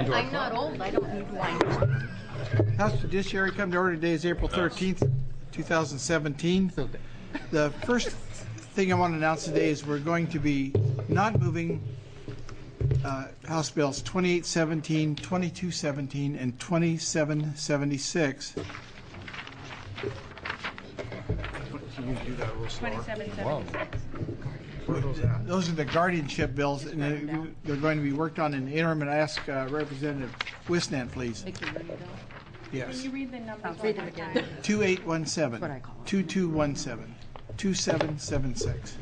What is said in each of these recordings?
I'm not old. I don't need wine. House Judiciary come to order. Today is April 13th, 2017. The first thing I want to announce today is we're going to be not moving House Bills 2817, 2217, and 2776. Can you do that a little slower? 2776. Those are the guardianship bills, and they're going to be worked on in the interim. And I ask Representative Wisnant, please. Yes. Can you read the numbers? Read them again. 2817, 2217, 2776.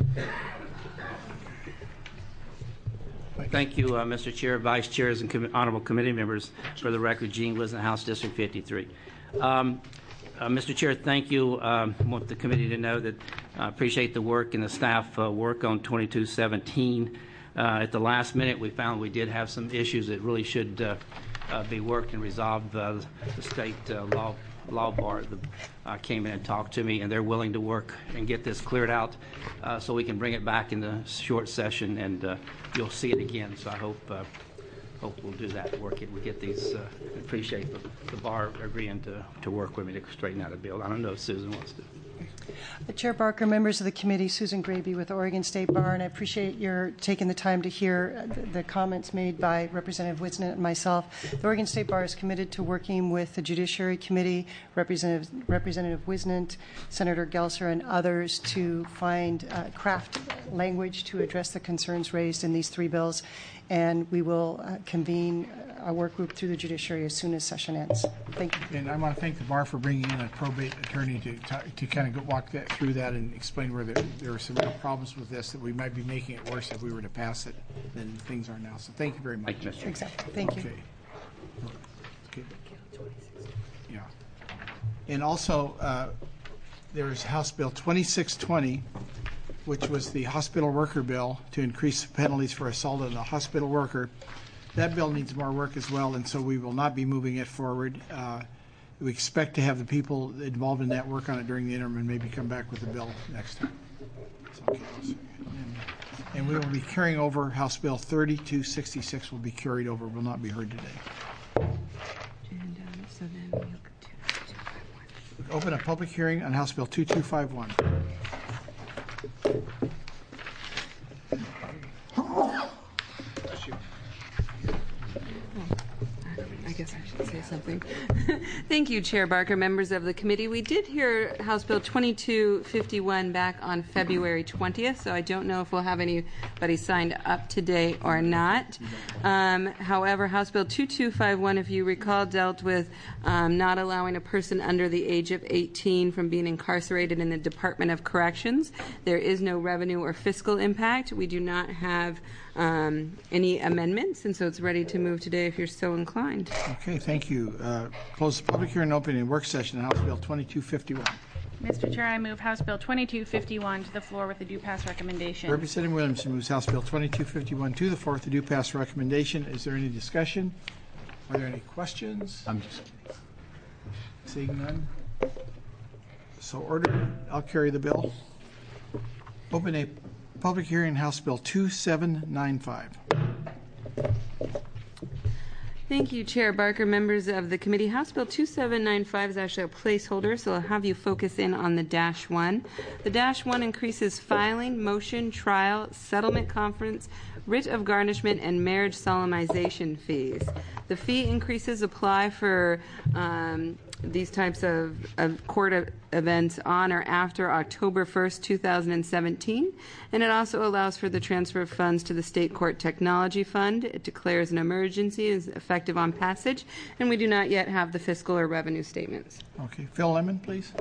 Thank you, Mr. Chair, Vice Chairs, and honorable committee members. For the record, Gene Wisnant, House District 53. Mr. Chair, thank you. I want the committee to know that I appreciate the work and the staff work on 2217. At the last minute, we found we did have some issues that really should be worked and resolved. The state law bar came in and talked to me, and they're willing to work and get this cleared out so we can bring it back in the short session, and you'll see it again. So I hope we'll do that, work it. We get these. Appreciate the bar agreeing to work with me to straighten out a bill. I don't know if Susan wants to. Chair Barker, members of the committee, Susan Graby with Oregon State Bar, and I appreciate your taking the time to hear the comments made by Representative Wisnant and myself. The Oregon State Bar is committed to working with the Judiciary Committee, Representative Wisnant, Senator Gelser, and others to find craft language to address the concerns raised in these three bills, and we will convene a work group through the judiciary as soon as session ends. Thank you. And I want to thank the bar for bringing in a probate attorney to kind of walk through that and explain where there are some real problems with this, that we might be making it worse if we were to pass it than things are now. So thank you very much. Thank you, Mr. Exactly. Thank you. Okay. Yeah. And also, there's House Bill 2620, which was the hospital worker bill to increase penalties for assault on a hospital worker. That bill needs more work as well, and so we will not be moving it forward. We expect to have the people involved in that work on it during the interim and maybe come back with the bill next time. And we will be carrying over House Bill 3266 will be carried over, will not be heard today. And so then we'll go to Open a public hearing on House Bill 2251. I guess I should say something. Thank you, Chair Barker, members of the committee. We did hear House Bill 2251 back on February 20th, so I don't know if we'll have anybody signed up today or not. However, House Bill 2251, if you recall, dealt with not allowing a person under the age of 18 from being incarcerated in the Department of Corrections. There is no revenue or fiscal impact. We do not have any amendments, and so it's ready to move today if you're so inclined. Okay, thank you. Close the public hearing, open a work session on House Bill 2251. Mr. Chair, I move House Bill 2251 to the floor with a due pass recommendation. Representative Williamson moves House Bill 2251 to the floor with a due pass recommendation. Is there any discussion? Are there any questions? I'm just kidding. Seeing none. So ordered. I'll carry the bill. Open a public hearing, House Bill 2795. Thank you, Chair Barker, members of the committee. House Bill 2795 is actually a placeholder, so I'll have you focus in on the -1. The -1 increases filing, motion, trial, settlement conference, writ of garnishment, and marriage solemnization fees. The fee increases apply for these types of court events on or after October 1st, 2017, and it also allows for the transfer of funds to the State Court Technology Fund. It declares an emergency, is effective on passage, and we do not yet have the fiscal or revenue statements. Okay, Phil Lemon, please.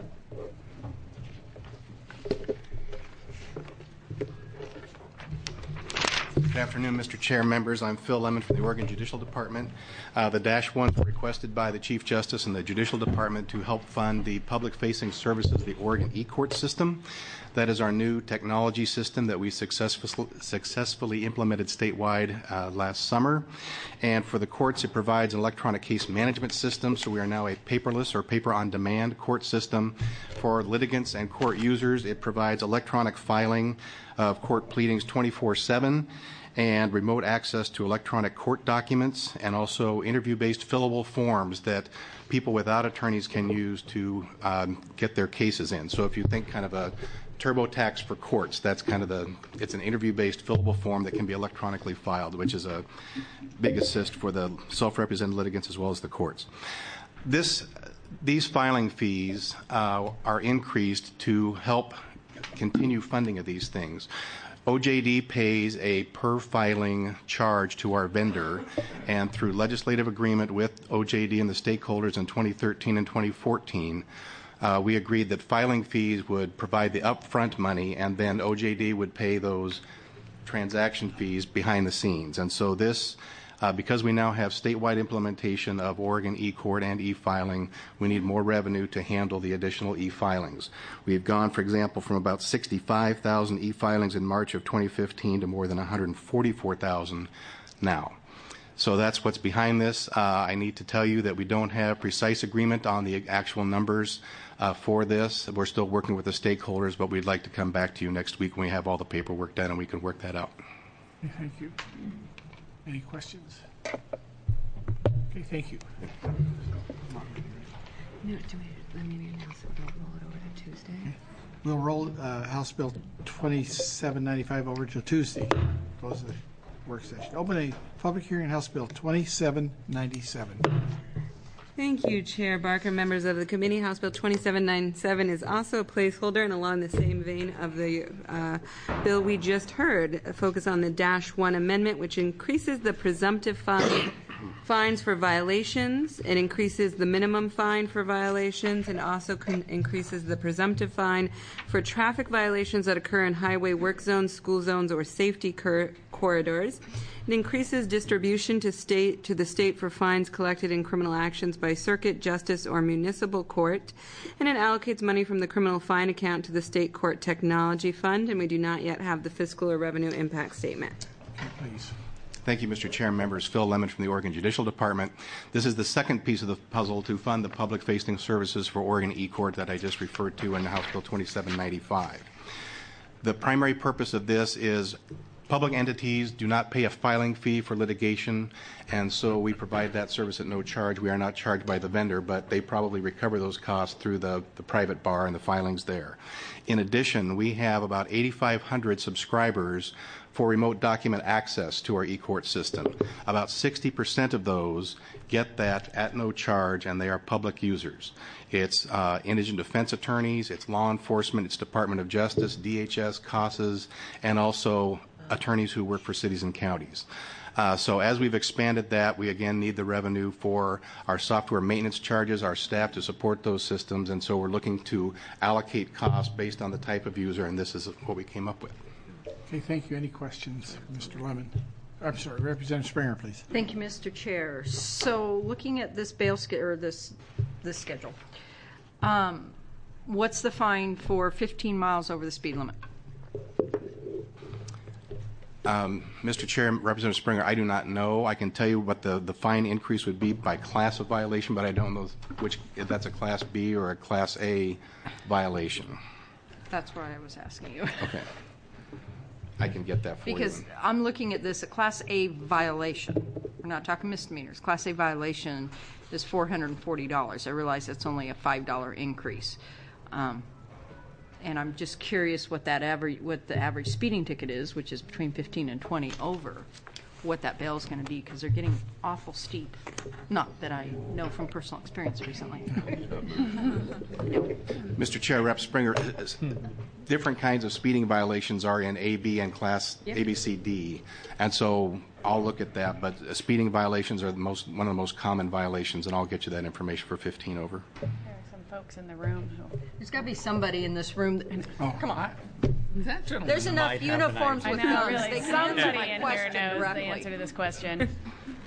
Good afternoon, Mr. Chair, members. I'm Phil Lemon from the Oregon Judicial Department. The -1 was requested by the Chief Justice and the Judicial Department to help fund the public-facing services of the Oregon e-court system. That is our new technology system that we successfully implemented statewide last summer. And for the courts, it provides an electronic case management system, so we are now a paperless or paper-on-demand court system. For litigants and court users, it provides electronic filing of court pleadings 24/7 and remote access to electronic court documents, and also interview-based fillable forms that people without attorneys can use to get their cases in. So if you think kind of a TurboTax for courts, that's kind of it's an interview-based fillable form that can be electronically filed, which is a big assist for the self-represented litigants as well as the courts. These filing fees are increased to help continue funding of these things. OJD pays a per filing charge to our vendor, and through legislative agreement with OJD and the stakeholders in 2013 and 2014, we agreed that filing fees would provide the upfront money, and then OJD would pay those transaction fees behind the scenes. And so this, because we now have statewide implementation of Oregon eCourt and e-filing, we need more revenue to handle the additional e-filings. We've gone, for example, from about 65,000 e-filings in March of 2015 to more than 144,000 now. So that's what's behind this. I need to tell you that we don't have precise agreement on the actual numbers for this. We're still working with the stakeholders, but we'd like to come back to you next week when we have all the paperwork done and we can work that out. Thank you. Any questions? Okay, thank you. We'll roll House Bill 2795 over to Tuesday. Close the work session. Open a public hearing on House Bill 2797. Thank you, Chair Barker. Members of the committee, House Bill 2797 is also a placeholder, and along the same vein of the bill we just heard, focus on the -1 amendment, which increases the presumptive fines for violations. It increases the minimum fine for violations, and also increases the presumptive fine for traffic violations that occur in highway work zones, school zones, or safety corridors. It increases distribution to the state for fines collected in criminal actions by circuit, justice, or municipal court. And it allocates money from the criminal fine account to the state court technology fund, and we do not yet have the fiscal or revenue impact statement. Okay, please. Thank you, Mr. Chair. Members, Phil Lemon from the Oregon Judicial Department. This is the second piece of the puzzle to fund the public-facing services for Oregon eCourt that I just referred to in House Bill 2795. The primary purpose of this is public entities do not pay a filing fee for litigation, and so we provide that service at no charge. We are not charged by the vendor, but they probably recover those costs through the private bar and the filings there. In addition, we have about 8,500 subscribers for remote document access to our eCourt system. About 60% of those get that at no charge, and they are public users. It's indigent defense attorneys, it's law enforcement, it's Department of Justice, DHS, CASAs, and also attorneys who work for cities and counties. So as we've expanded that, we again need the revenue for our software maintenance charges, our staff to support those systems, and so we're looking to allocate costs based on the type of user, and this is what we came up with. Okay, thank you. Any questions, Mr. Lemon? I'm sorry, Representative Springer, please. Thank you, Mr. Chair. So, looking at this bail this schedule, what's the fine for 15 miles over the speed limit? Mr. Chair, Representative Springer, I do not know. I can tell you what the fine increase would be by class of violation, but I don't know if that's a Class B or a Class A violation. That's what I was asking you. Okay. I can get that for you. Because I'm looking at this, a Class A violation. We're not talking misdemeanors. Class A violation is $440. I realize that's only a $5 increase. And I'm just curious what the average speeding ticket is, which is between 15 and 20 over, what that bail is going to be, because they're getting awful steep. Not that I know from personal experience recently. Mr. Chair, Rep. Springer, different kinds of speeding violations are in A, B, and Class A, B, C, D. And so I'll look at that, but speeding violations are one of the most common violations, and I'll get you that information for 15 over. Folks in the room who... There's got to be somebody in this room. Come on. That gentleman There's enough might have uniforms an with I know, guns. really. They can answer Somebody my in here question knows directly. the answer to this question.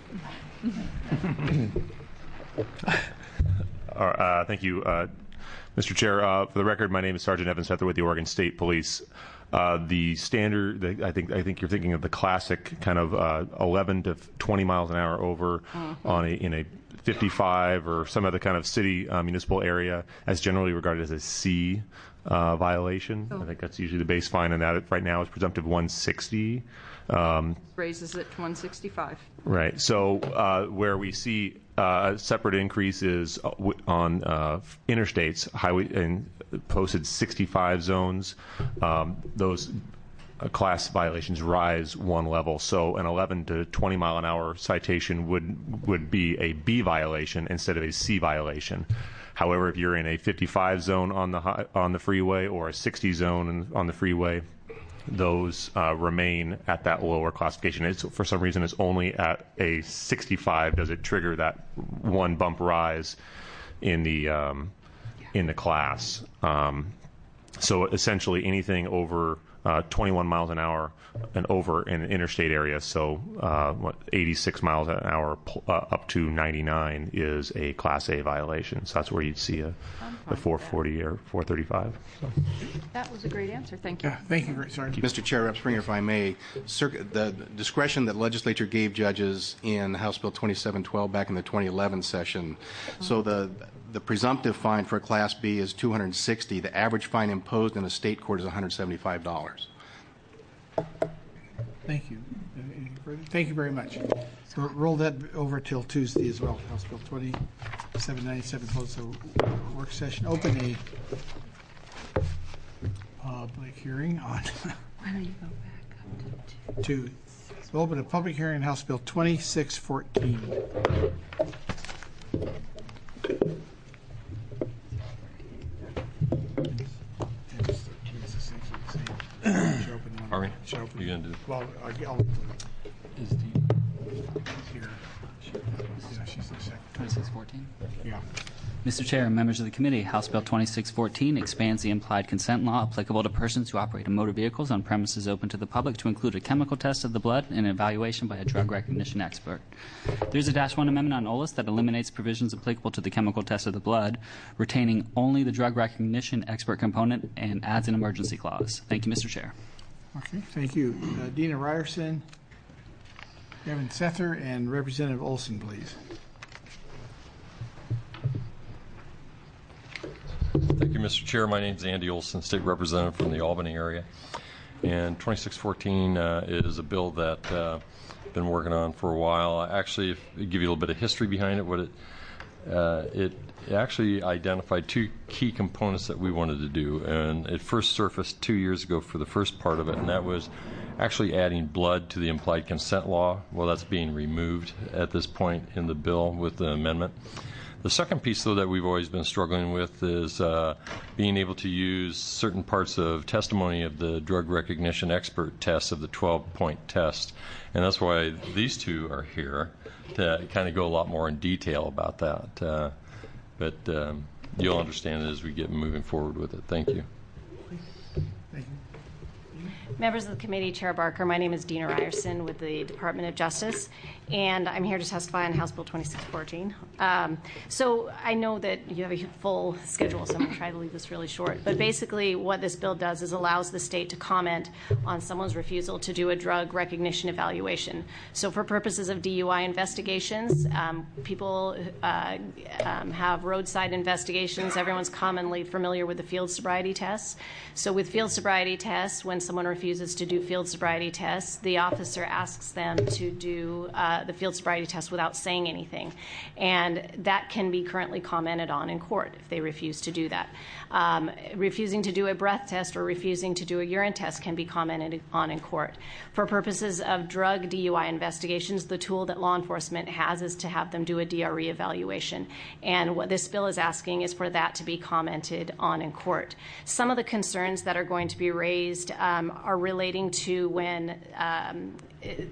Thank you. Mr. Chair, for the record, my name is Sergeant Evan Sether with the Oregon State Police. The standard, I think you're thinking of the classic kind of 11 to 20 miles an hour over in a 55 or some other kind of city municipal area as generally regarded as a C violation. I think that's usually the base fine, and that right now is presumptive 160. Raises it to 165. Right. So where we see a separate increase is on interstates, highway and posted 65 zones. Those class violations rise one level. So an 11 to 20 mile an hour citation would be a B violation instead of a C violation. However, if you're in a 55 zone on the freeway or a 60 zone on the freeway, those remain at that lower classification. For some reason, it's only at a 65 does it trigger that one bump rise in the class. So essentially, anything over 21 miles an hour and over in an interstate area, so 86 miles an hour up to 99 is a Class A violation. So that's where you'd see a 440 or 435. So. That was a great answer. Thank you. Yeah, thank you, Sergeant. Mr. Chair, Rep. Springer, if I may, the discretion that legislature gave judges in House Bill 2712 back in the 2011 session, so the presumptive fine for a Class B is $260. The average fine imposed in a state court is $175. Thank you. Thank you very much. Roll that over till Tuesday as well. House Bill 2797 close the work session. Open a public hearing on. Why don't you go back up to open a public hearing on House Bill 2614. Are we? You gonna do? Well, I'll Is the here. Yeah, she's the secretary. 2614. Yeah. Mr. Chair and members of the committee, House Bill 2614 expands the implied consent law applicable to persons who operate motor vehicles on premises open to the public to include a chemical test of the blood and an evaluation by a drug recognition expert. There's a -1 amendment on OLS that eliminates provisions applicable to the chemical test of the blood, retaining only the drug recognition expert component, and adds an emergency clause. Thank you, Mr. Chair. Okay, thank you. Dina Ryerson, Evan Sether, and Representative Olson, please. Thank you, Mr. Chair. My name is Andy Olson, State Representative from the Albany area. And 2614 is a bill that I've been working on for a while. Actually, to give you a little bit of history behind it, it actually identified two key components that we wanted to do. And it first surfaced 2 years ago for the first part of it, and that was actually adding blood to the implied consent law. Well, that's being removed at this point in the bill with the amendment. The second piece, though, that we've always been struggling with is being able to use certain parts of testimony of the drug recognition expert test of the 12-point test. And that's why these two are here, to kind of go a lot more in detail about that. But you'll understand it as we get moving forward with it. Thank you. Thank you. Members of the committee, Chair Barker, my name is Dina Ryerson with the Department of Justice, and I'm here to testify on House Bill 2614. So I know that you have a full schedule, so I'm going to try to leave this really short. But basically what this bill does is allows the state to comment on someone's refusal to do a drug recognition evaluation. So for purposes of DUI investigations, people have roadside investigations. Everyone's commonly familiar with the field sobriety tests. So with field sobriety tests, when someone refuses to do field sobriety tests, the officer asks them to do the field sobriety test without saying anything. And that can be currently commented on in court if they refuse to do that. Refusing to do a breath test or refusing to do a urine test can be commented on in court. For purposes of drug DUI investigations, the tool that law enforcement has is to have them do a DRE evaluation. And what this bill is asking is for that to be commented on in court. Some of the concerns that are going to be raised are relating to when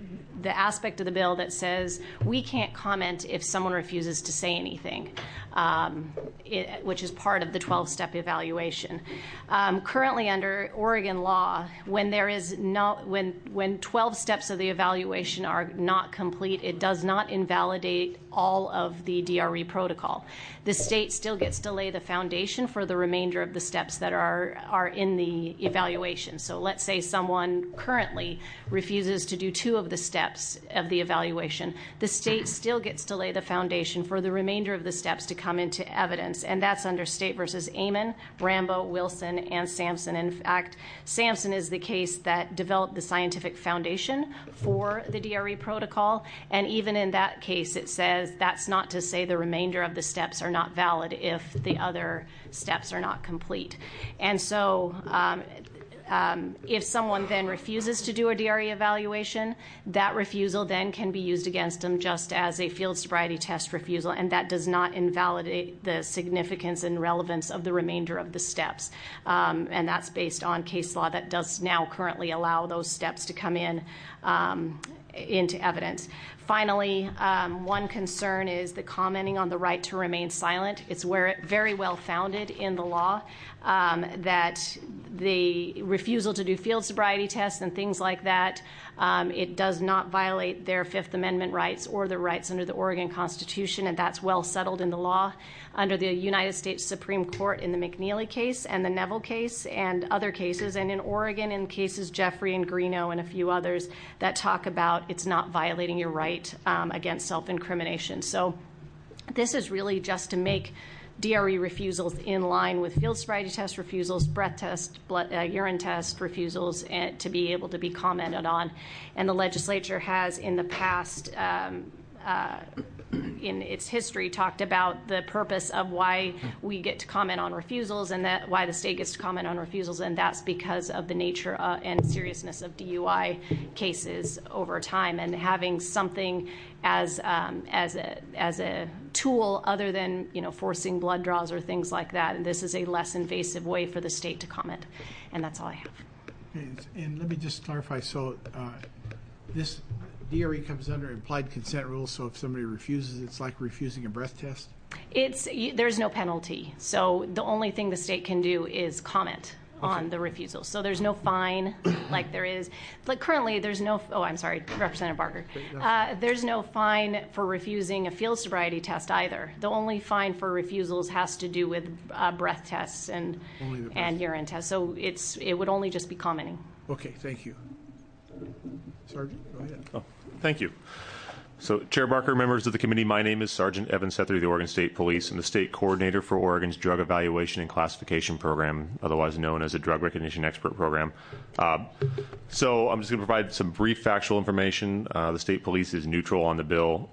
the aspect of the bill that says we can't comment if someone refuses to say anything, which is part of the 12-step evaluation. Currently, under Oregon law, when there is when 12 steps of the evaluation are not complete, it does not invalidate all of the DRE protocol. The state still gets to lay the foundation for the remainder of the steps that are in the evaluation. So let's say someone currently refuses to do 2 of the steps of the evaluation. The state still gets to lay the foundation for the remainder of the steps to come into evidence, and that's under State versus Amon, Rambo, Wilson, and Sampson. In fact, Sampson is the case that developed the scientific foundation for the DRE protocol, and even in that case it says that's not to say the remainder of the steps are not valid if the other steps are not complete. And so if someone then refuses to do a DRE evaluation, that refusal then can be used against them just as a field sobriety test refusal, and that does not invalidate the significance and relevance of the remainder of the steps. And that's based on case law that does now currently allow those steps to come in into evidence. Finally, one concern is the commenting on the right to remain silent. It's very well founded in the law that the refusal to do field sobriety tests and things like that, it does not violate their Fifth Amendment rights or the rights under the Oregon Constitution, and that's well settled in the law under the United States Supreme Court in the McNeely case and the Neville case and other cases, and in Oregon in cases Jeffrey and Greeno and a few others that talk about it's not violating your right against self-incrimination. So this is really just to make DRE refusals in line with field sobriety test refusals, breath test, urine test refusals, and to be able to be commented on. And the legislature has in the past, in its history, talked about the purpose of why we get to comment on refusals and that why the state gets to comment on refusals, and that's because of the nature and seriousness of DUI cases over time, and having something as a tool other than forcing blood draws or things like that. And this is a less invasive way for the state to comment, and that's all I have. And let me just clarify. So this DRE comes under implied consent rules. So if somebody refuses, it's like refusing a breath test. There's no penalty. So the only thing the state can do is comment on the refusal. So there's no fine like there is. Like currently there's no, I'm sorry, Representative Barker. There's no fine for refusing a field sobriety test either. The only fine for refusals has to do with breath tests and urine tests. So it would only just be commenting. Okay, thank you. Sergeant, go ahead. Oh, thank you. So, Chair Barker, members of the committee, my name is Sergeant Evan Sethery of the Oregon State Police. I'm the state coordinator for Oregon's Drug Evaluation and Classification Program, otherwise known as a Drug Recognition Expert Program. So I'm just going to provide some brief factual information. The state police is neutral on the bill.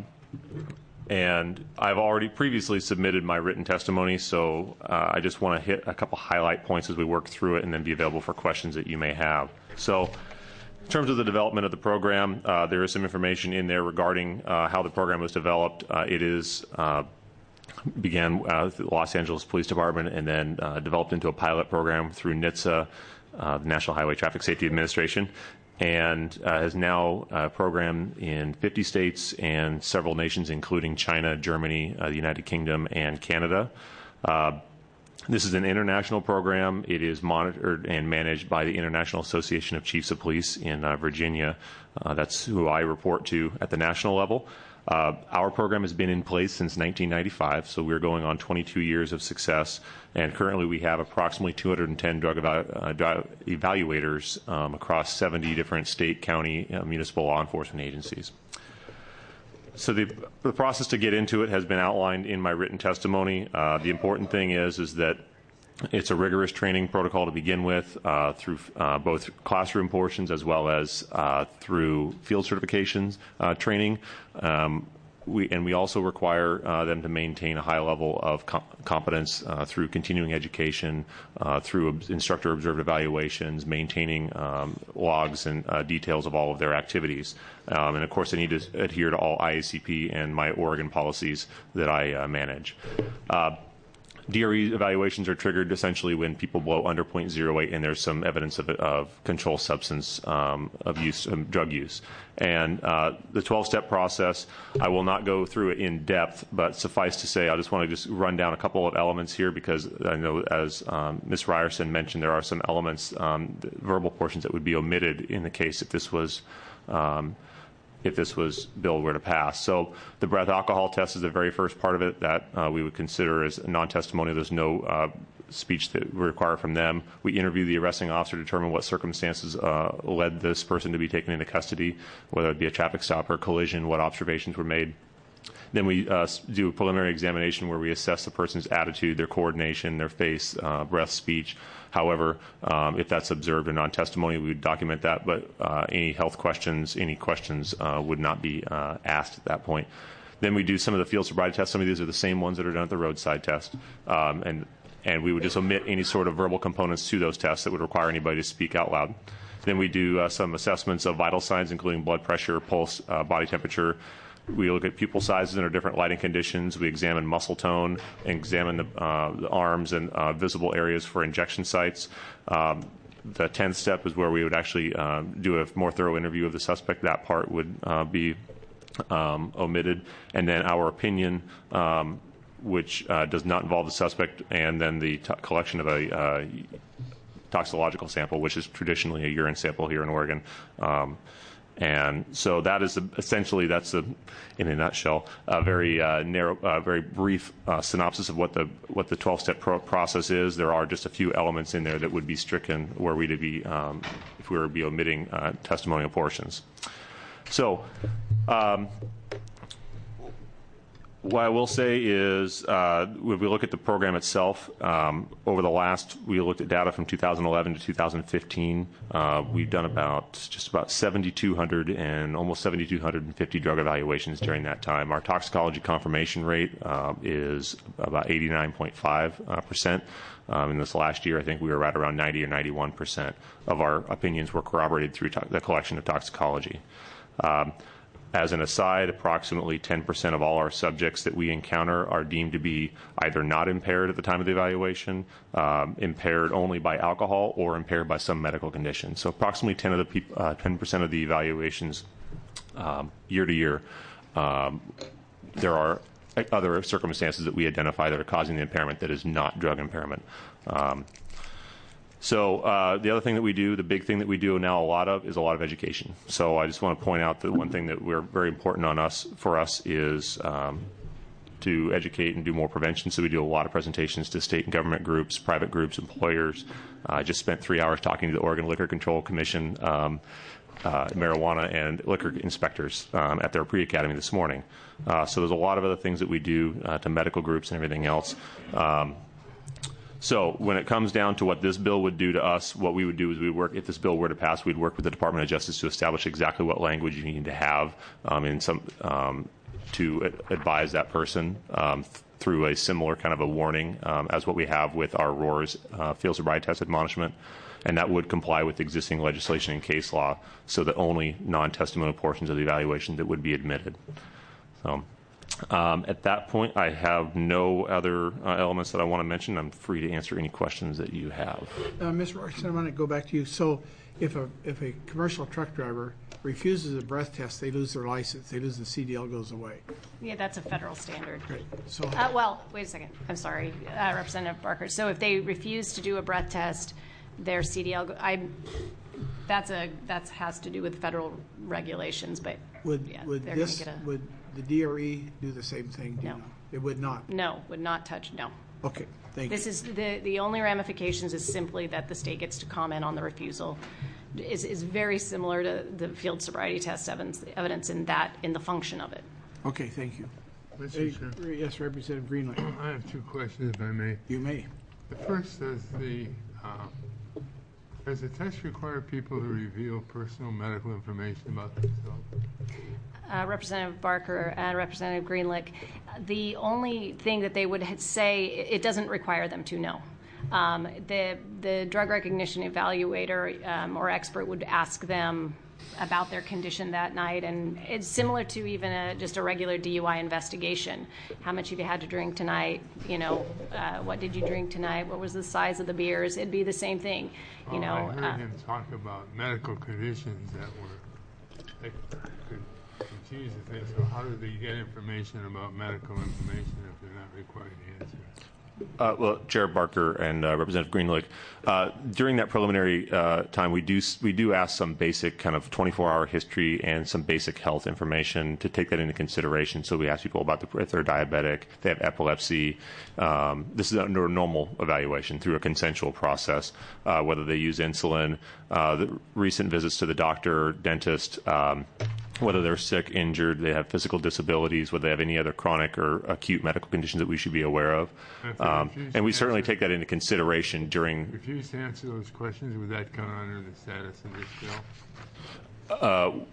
And I've already previously submitted my written testimony, so I just want to hit a couple highlight points as we work through it and then be available for questions that you may have. So, in terms of the development of the program, there is some information in there regarding how the program was developed. It is began with the Los Angeles Police Department and then developed into a pilot program through NHTSA, the National Highway Traffic Safety Administration, and has now programmed in 50 states and several nations, including China, Germany, the United Kingdom, and Canada. This is an international program. It is monitored and managed by the International Association of Chiefs of Police in Virginia. That's who I report to at the national level. Our program has been in place since 1995, so we're going on 22 years of success, and currently we have approximately 210 drug evaluators across 70 different state, county, municipal law enforcement agencies. So the process to get into it has been outlined in my written testimony. The important thing is that it's a rigorous training protocol to begin with through both classroom portions as well as through field certifications training. We also require them to maintain a high level of competence through continuing education, through instructor-observed evaluations, maintaining logs and details of all of their activities. And, of course, they need to adhere to all IACP and my Oregon policies that I manage. DRE evaluations are triggered essentially when people blow under 0.08 and there's some evidence of controlled substance abuse, drug use. And the 12-step process, I will not go through it in depth, but suffice to say, I just want to just run down a couple of elements here because I know, as Ms. Ryerson mentioned, there are some elements, verbal portions that would be omitted in the case if this was bill were to pass. So the breath alcohol test is the very first part of it that we would consider as non-testimonial. There's no speech that we require from them. We interview the arresting officer to determine what circumstances led this person to be taken into custody, whether it be a traffic stop or collision, what observations were made. Then we do a preliminary examination where we assess the person's attitude, their coordination, their face, breath, speech. However, if that's observed or non-testimony, we would document that, but any health questions, would not be asked at that point. Then we do some of the field sobriety tests. Some of these are the same ones that are done at the roadside test. And we would just omit any sort of verbal components to those tests that would require anybody to speak out loud. Then we do some assessments of vital signs, including blood pressure, pulse, body temperature. We look at pupil sizes under different lighting conditions. We examine muscle tone, examine the arms and visible areas for injection sites. The 10th step is where we would actually do a more thorough interview of the suspect. That part would be omitted. And then our opinion, which does not involve the suspect, and then the collection of a toxicological sample, which is traditionally a urine sample here in Oregon. And so that is essentially, in a nutshell, a very narrow, very brief synopsis of what the 12-step process is. There are just a few elements in there that would be stricken were we to be, if we were to be omitting testimonial portions. So, what I will say is, if we look at the program itself, over the last, we looked at data from 2011 to 2015. We've done just about 7,200 and almost 7,250 drug evaluations during that time. Our toxicology confirmation rate is about 89.5%. In this last year, I think we were right around 90 or 91% of our opinions were corroborated through the collection of toxicology. As an aside, approximately 10% of all our subjects that we encounter are deemed to be either not impaired at the time of the evaluation, impaired only by alcohol, or impaired by some medical condition. So approximately 10% of the evaluations year to year, there are other circumstances that we identify that are causing the impairment that is not drug impairment. So the other thing that we do, the big thing that we do now a lot of, is a lot of education. So I just want to point out that one thing that we're very important for us is to educate and do more prevention. So we do a lot of presentations to state and government groups, private groups, employers. I just spent 3 hours talking to the Oregon Liquor Control Commission, marijuana and liquor inspectors at their pre-academy this morning. So there's a lot of other things that we do to medical groups and everything else. So when it comes down to what this bill would do to us, what we would do is if this bill were to pass, we'd work with the Department of Justice to establish exactly what language you need to have to advise that person through a similar kind of a warning as what we have with our ROARS field sobriety test admonishment. And that would comply with existing legislation and case law, so that only non-testimonial portions of the evaluation that would be admitted. So. At that point, I have no other elements that I want to mention. I'm free to answer any questions that you have. Ms. Robertson, I want to go back to you. So if a commercial truck driver refuses a breath test, they lose their license. They lose the CDL, goes away. Yeah, that's a federal standard. Great. So, well, wait a second. I'm sorry, Representative Barker. So if they refuse to do a breath test, their CDL, that has to do with federal regulations. But would they're going to get would the DRE do the same thing? Do No. you know? It would not. No, would not touch. No. Okay. Thank you. This is the only ramifications is simply that the state gets to comment on the refusal. Is very similar to the field sobriety test evidence in the function of it. Okay. Thank you. Mr. Chair. Yes, Representative Greenlee. I have two questions, if I may. You may. The first is does the test require people to reveal personal medical information about themselves? Representative Barker and Representative Greenlick, the only thing that they would say, it doesn't require them to know. The drug recognition evaluator or expert would ask them about their condition that night, and it's similar to even just a regular DUI investigation. How much have you had to drink tonight? What did you drink tonight? What was the size of the beers? It'd be the same thing. I heard him talk about medical conditions that could confuse the thing. So how do they get information about medical information if they're not required to answer? Well, Chair Barker and Representative Greenlick, during that preliminary time, we do ask some basic kind of 24-hour history and some basic health information to take that into consideration. So we ask people about if they're diabetic, they have epilepsy. This is under a normal evaluation through a consensual process, whether they use insulin, the recent visits to the doctor, dentist, whether they're sick, injured, they have physical disabilities, whether they have any other chronic or acute medical conditions that we should be aware of. And we certainly take that into consideration during... Refuse to answer those questions, would that come under the status of this bill?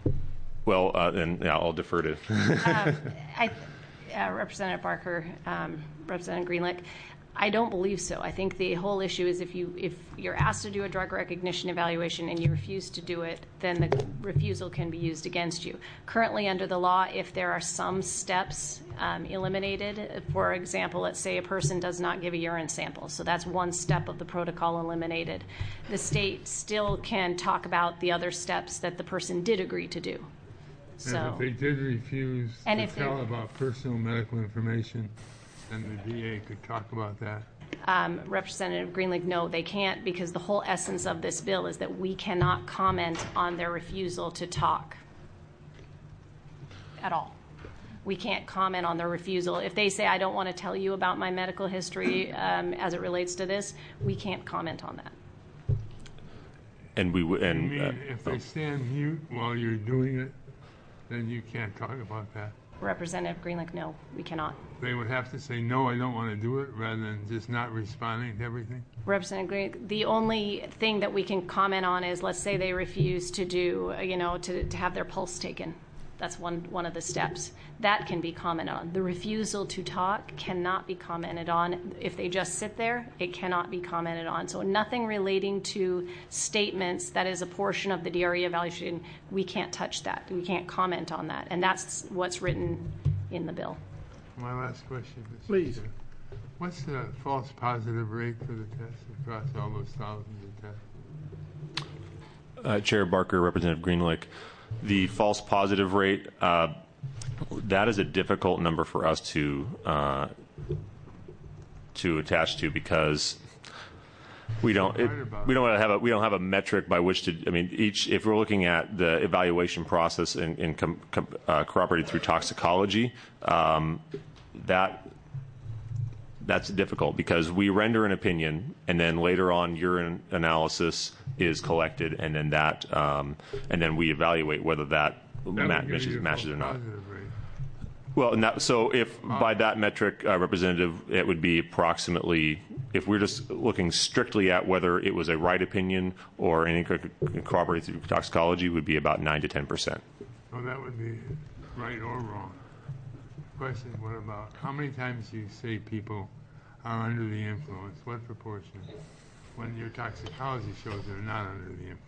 I'll defer to... Representative Barker, Representative Greenlick, I don't believe so. I think the whole issue is if you're asked to do a drug recognition evaluation and you refuse to do it, then the refusal can be used against you. Currently under the law, if there are some steps eliminated, for example, let's say a person does not give a urine sample, so that's one step of the protocol eliminated. The state still can talk about the other steps that the person did agree to do. So, and if they did refuse to tell about personal medical information, then the DA could talk about that. Representative Greenlick, no, they can't, because the whole essence of this bill is that we cannot comment on their refusal to talk at all. We can't comment on their refusal. If they say, I don't want to tell you about my medical history as it relates to this, we can't comment on that. And we would... You mean if they stand mute while you're doing it, then you can't talk about that? Representative Greenlick, no, we cannot. They would have to say, no, I don't want to do it, rather than just not responding to everything? Representative Greenlick, the only thing that we can comment on is, let's say they refuse to do, to have their pulse taken. That's one of the steps. That can be commented on. The refusal to talk cannot be commented on. If they just sit there, it cannot be commented on. So nothing relating to statements that is a portion of the DRE evaluation, we can't touch that. We can't comment on that. And that's what's written in the bill. My last question, Mr. Please. Chair. What's the false positive rate for the test across all those thousands of tests? Chair Barker, Representative Greenlick, the false positive rate, that is a difficult number for us to attach to, because we don't have a metric by which to. I mean, if we're looking at the evaluation process and corroborated through toxicology, that's difficult, because we render an opinion and then later on urine analysis is collected, and then we evaluate whether that matches or not. Well, so if by that metric, Representative, it would be approximately, if we're just looking strictly at whether it was a right opinion or any corroborated through toxicology, would be about 9 to 10%. Well, that would be right or wrong. Question, what about how many times do you say people are under the influence? What proportion? When your toxicology shows they're not under the influence?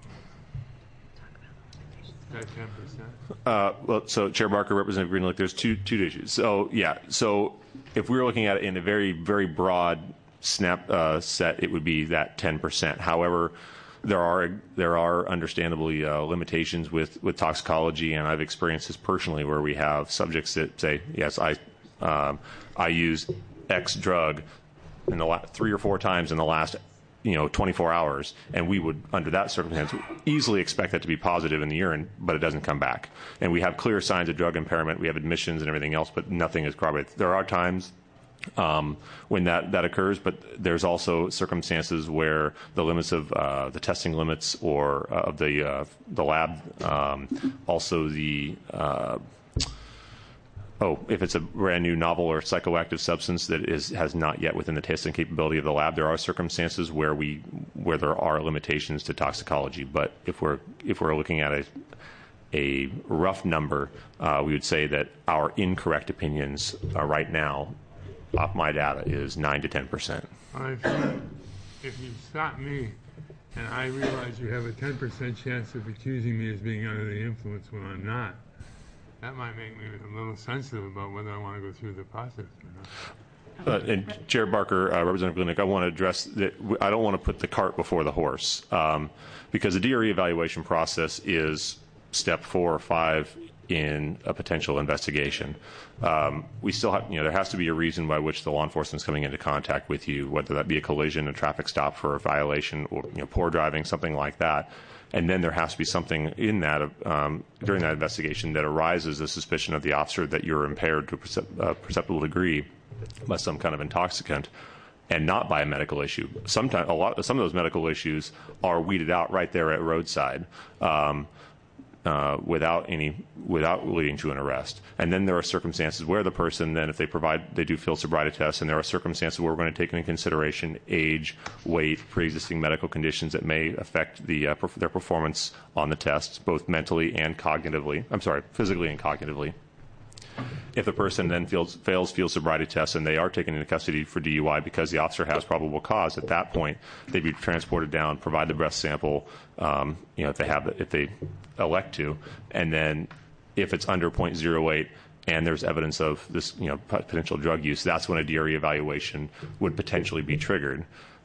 Is that 10%? Well, so Chair Barker, Representative Greenlick, there's two issues. So yeah, so if we were looking at it in a very, very broad snap set, it would be that 10%. However, there are understandably limitations with toxicology, and I've experienced this personally, where we have subjects that say, yes, I used X drug in the 3 or 4 times in the last 24 hours, and we would, under that circumstance, easily expect that to be positive in the urine, but it doesn't come back. And we have clear signs of drug impairment. We have admissions and everything else, but nothing is corroborated. There are times when that occurs, but there's also circumstances where the limits of the testing limits or of the lab, also the if it's a brand new novel or psychoactive substance that has not yet within the testing capability of the lab, there are circumstances where there are limitations to toxicology. But if we're looking at a rough number, we would say that our incorrect opinions right now, off my data, is 9 to 10%. if you stop me and I realize you have a 10% chance of accusing me as being under the influence when I'm not, that might make me a little sensitive about whether I want to go through the process or not. And Chair Barker, Representative Glinick, I want to address that. I don't want to put the cart before the horse, because the DRE evaluation process is step 4 or 5 in a potential investigation. We still have, there has to be a reason by which the law enforcement is coming into contact with you, whether that be a collision, a traffic stop for a violation, or poor driving, something like that. And then there has to be something in that during that investigation that arises a suspicion of the officer that you're impaired to a perceptible degree by some kind of intoxicant, and not by a medical issue. Sometimes some of those medical issues are weeded out right there at roadside. Without leading to an arrest. And then there are circumstances where the person then, if they do field sobriety tests, and there are circumstances where we're going to take into consideration age, weight, pre-existing medical conditions that may affect their performance on the tests, both physically and cognitively. If the person then fails field sobriety tests and they are taken into custody for DUI because the officer has probable cause, at that point they'd be transported down, provide the breath sample, if they elect to, and then if it's under 0.08 and there's evidence of this potential drug use, that's when a DRE evaluation would potentially be triggered.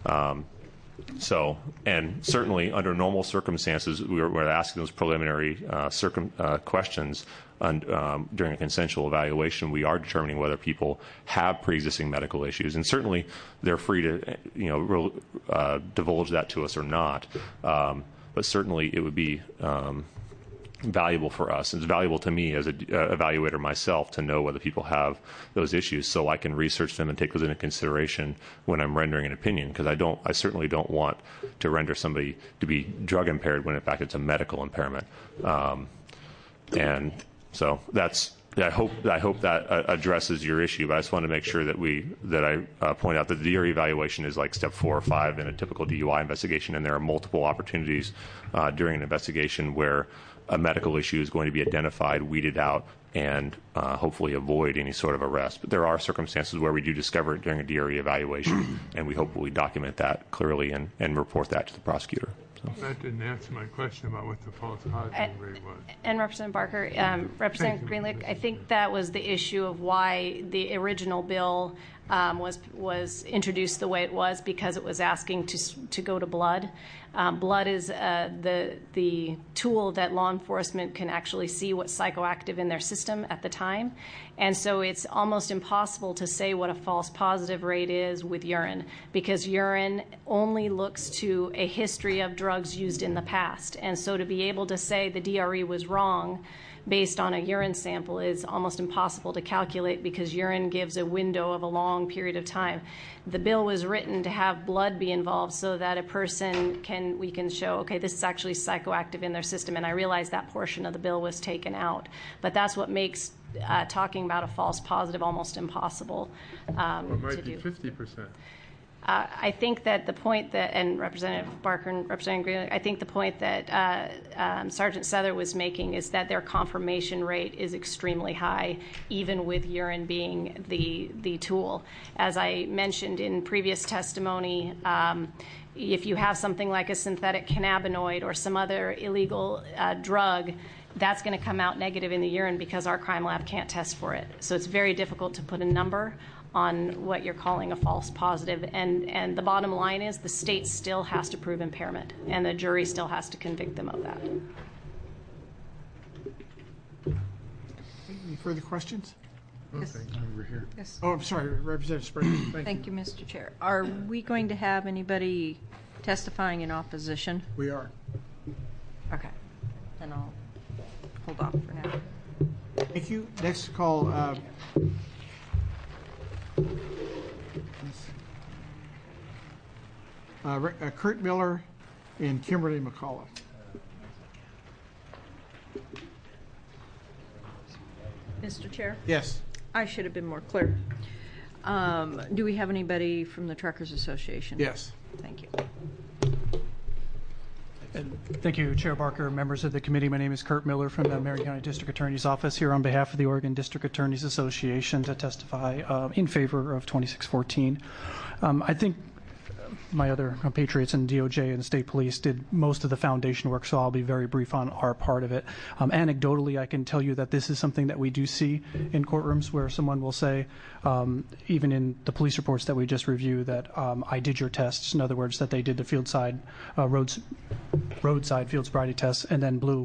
And certainly under normal circumstances, we're asking those preliminary questions. During a consensual evaluation, we are determining whether people have pre-existing medical issues, and certainly they're free to divulge that to us or not. But certainly it would be valuable for us. It's valuable to me as an evaluator myself to know whether people have those issues, so I can research them and take those into consideration when I'm rendering an opinion. Because I certainly don't want to render somebody to be drug impaired when in fact it's a medical impairment. And so I hope that addresses your issue. But I just want to make sure that I point out that the DRE evaluation is like step 4 or 5 in a typical DUI investigation, and there are multiple opportunities during an investigation where a medical issue is going to be identified, weeded out, and hopefully avoid any sort of arrest. But there are circumstances where we do discover it during a DRE evaluation, and we hopefully document that clearly and report that to the prosecutor. So. That didn't answer my question about what the false positive rate was. And Representative Barker, Representative Greenlick, I think that was the issue of why the original bill was introduced the way it was, because it was asking to go to blood. Blood is the tool that law enforcement can actually see what's psychoactive in their system at the time. And so it's almost impossible to say what a false positive rate is with urine, because urine only looks to a history of drugs used in the past. And so to be able to say the DRE was wrong based on a urine sample is almost impossible to calculate, because urine gives a window of a long period of time. The bill was written to have blood be involved so that a person we can show, okay, this is actually psychoactive in their system. And I realize that portion of the bill was taken out. But that's what makes talking about a false positive almost impossible It might be 50%. I think that the point that, and Representative Barker and Representative Green, I think the point that Sergeant Souther was making is that their confirmation rate is extremely high, even with urine being the tool. As I mentioned in previous testimony, if you have something like a synthetic cannabinoid or some other illegal drug, that's going to come out negative in the urine because our crime lab can't test for it. So it's very difficult to put a number on what you're calling a false positive. And the bottom line is the state still has to prove impairment, and the jury still has to convict them of that. Any further questions? Yes. Over here. Yes. Oh, I'm sorry, Representative Springer. Thank you, Mr. Chair. Are we going to have anybody testifying in opposition? We are. Okay. Then I'll hold off for now. Thank you. Next call. Kurt Miller and Kimberly McCullough. Mr. Chair? Yes. I should have been more clear. Do we have anybody from the Truckers Association? Yes. Thank you. Thank you, Chair Barker, members of the committee. My name is Kurt Miller from the Marion County District Attorney's Office, here on behalf of the Oregon District Attorneys Association to testify in favor of 2614. I think my other compatriots in DOJ and state police did most of the foundation work, so I'll be very brief on our part of it. Anecdotally, I can tell you that this is something that we do see in courtrooms where someone will say, even in the police reports that we just reviewed, that I did your tests. In other words, that they did the roadside field sobriety tests and then blew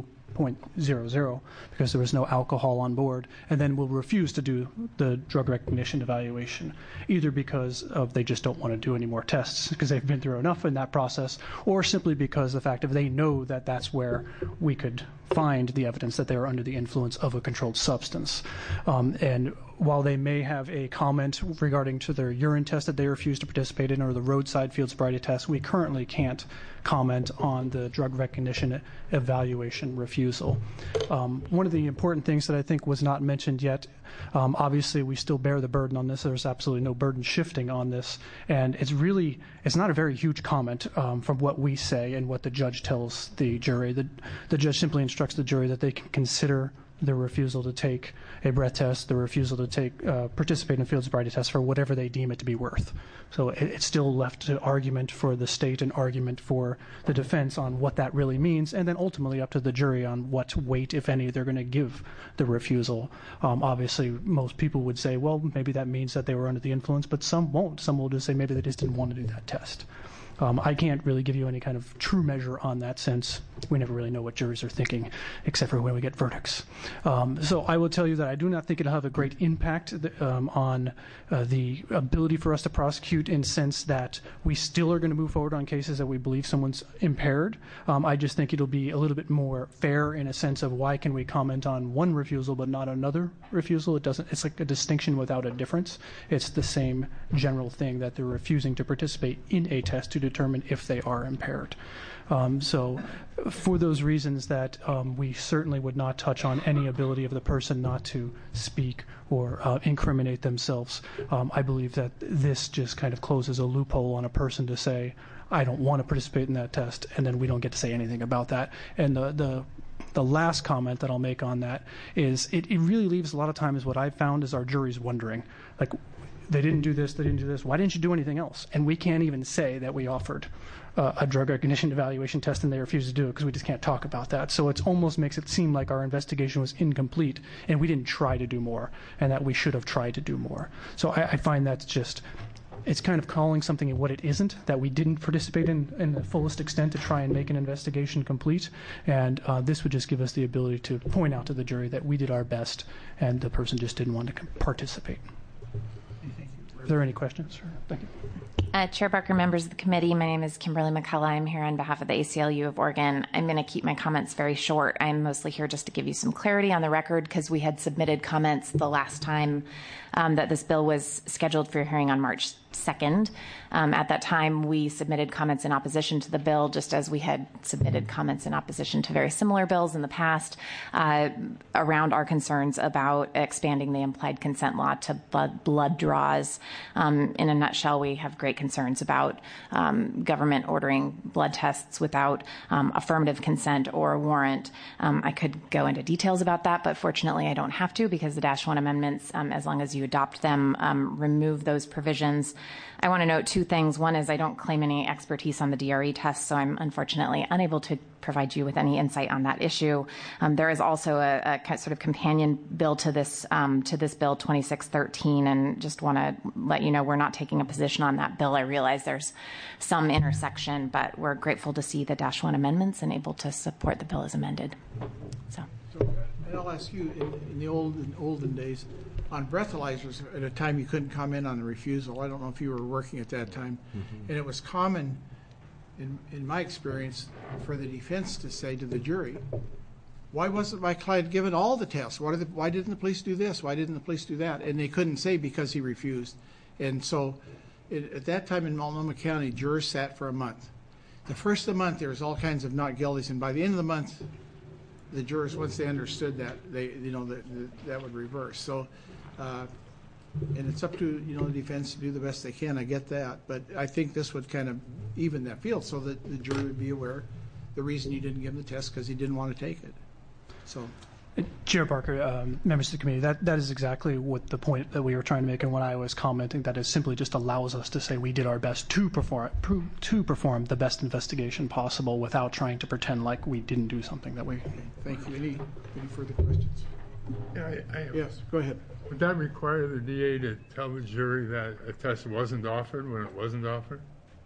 .00 because there was no alcohol on board, and then will refuse to do the drug recognition evaluation, either because of they just don't want to do any more tests because they've been through enough in that process, or simply because the fact of they know that that's where we could find the evidence that they are under the influence of a controlled substance. And while they may have a comment regarding to their urine test that they refuse to participate in or the roadside field sobriety test, we currently can't comment on the drug recognition evaluation refusal. One of the important things that I think was not mentioned yet, obviously we still bear the burden on this. There's absolutely no burden shifting on this. And it's not a very huge comment from what we say and what the judge tells the jury. The judge simply instructs the jury that they can consider the refusal to take a breath test, the refusal to participate in a field sobriety test for whatever they deem it to be worth. So it's still left to argument for the state and argument for the defense on what that really means, and then ultimately up to the jury on what weight, if any, they're going to give the refusal. Obviously, most people would say, well, maybe that means that they were under the influence, but some won't. Some will just say maybe they just didn't want to do that test. I can't really give you any kind of true measure on that, since we never really know what juries are thinking, except for when we get verdicts. So I will tell you that I do not think it'll have a great impact on the ability for us to prosecute, in the sense that we still are going to move forward on cases that we believe someone's impaired. I just think it'll be a little bit more fair in a sense of why can we comment on one refusal but not another refusal. It's like a distinction without a difference. It's the same general thing that they're refusing to participate in a test to determine if they are impaired. So for those reasons that we certainly would not touch on any ability of the person not to speak or incriminate themselves, I believe that this just kind of closes a loophole on a person to say, I don't want to participate in that test, and then we don't get to say anything about that. And the last comment that I'll make on that is it really leaves a lot of times what I've found is our juries wondering, like, they didn't do this, why didn't you do anything else? And we can't even say that we offered a drug recognition evaluation test and they refused to do it because we just can't talk about that. So it almost makes it seem like our investigation was incomplete and we didn't try to do more, and that we should have tried to do more. So I find that's just, it's kind of calling something what it isn't, that we didn't participate in the fullest extent to try and make an investigation complete. And this would just give us the ability to point out to the jury that we did our best and the person just didn't want to participate. Are there any questions? Thank you. Chair Barker, members of the committee, my name is Kimberly McCullough. I'm here on behalf of the ACLU of Oregon. I'm going to keep my comments very short. I'm mostly here just to give you some clarity on the record, because we had submitted comments the last time that this bill was scheduled for hearing on March 2nd. At that time, we submitted comments in opposition to the bill, just as we had submitted comments in opposition to very similar bills in the past, around our concerns about expanding the implied consent law to blood draws. In a nutshell, we have great concerns about government ordering blood tests without affirmative consent or a warrant. I could go into details about that, but fortunately I don't have to, because the Dash-1 amendments, as long as you adopt them, remove those provisions. I want to note two things. One is I don't claim any expertise on the DRE test, so I'm unfortunately unable to provide you with any insight on that issue. There is also a sort of companion bill to this bill, 2613, and just want to let you know we're not taking a position on that bill. I realize there's some intersection, but we're grateful to see the Dash-1 amendments and able to support the bill as amended. So and I'll ask you, in the olden days, on breathalyzers, at a time you couldn't comment on the refusal. I don't know if you were working at that time. And it was common, in my experience, for the defense to say to the jury, why wasn't my client given all the tests? Why didn't the police do this? Why didn't the police do that? And they couldn't say because he refused. And so at that time in Multnomah County, jurors sat for a month. The first of the month, there was all kinds of not guilties, and by the end of the month, the jurors, once they understood that, that would reverse. So, and it's up to the defense to do the best they can. I get that, but I think this would kind of even that field, so that the jury would be aware the reason you didn't give him the test because he didn't want to take it. So, Chair Barker, members of the committee, that is exactly what the point that we were trying to make, and when I was commenting, that it simply just allows us to say we did our best to perform the best investigation possible without trying to pretend like we didn't do something that we. Thank you. Any further questions? Yeah, Yes, go ahead. Would that require the DA to tell the jury that a test wasn't offered when it wasn't offered?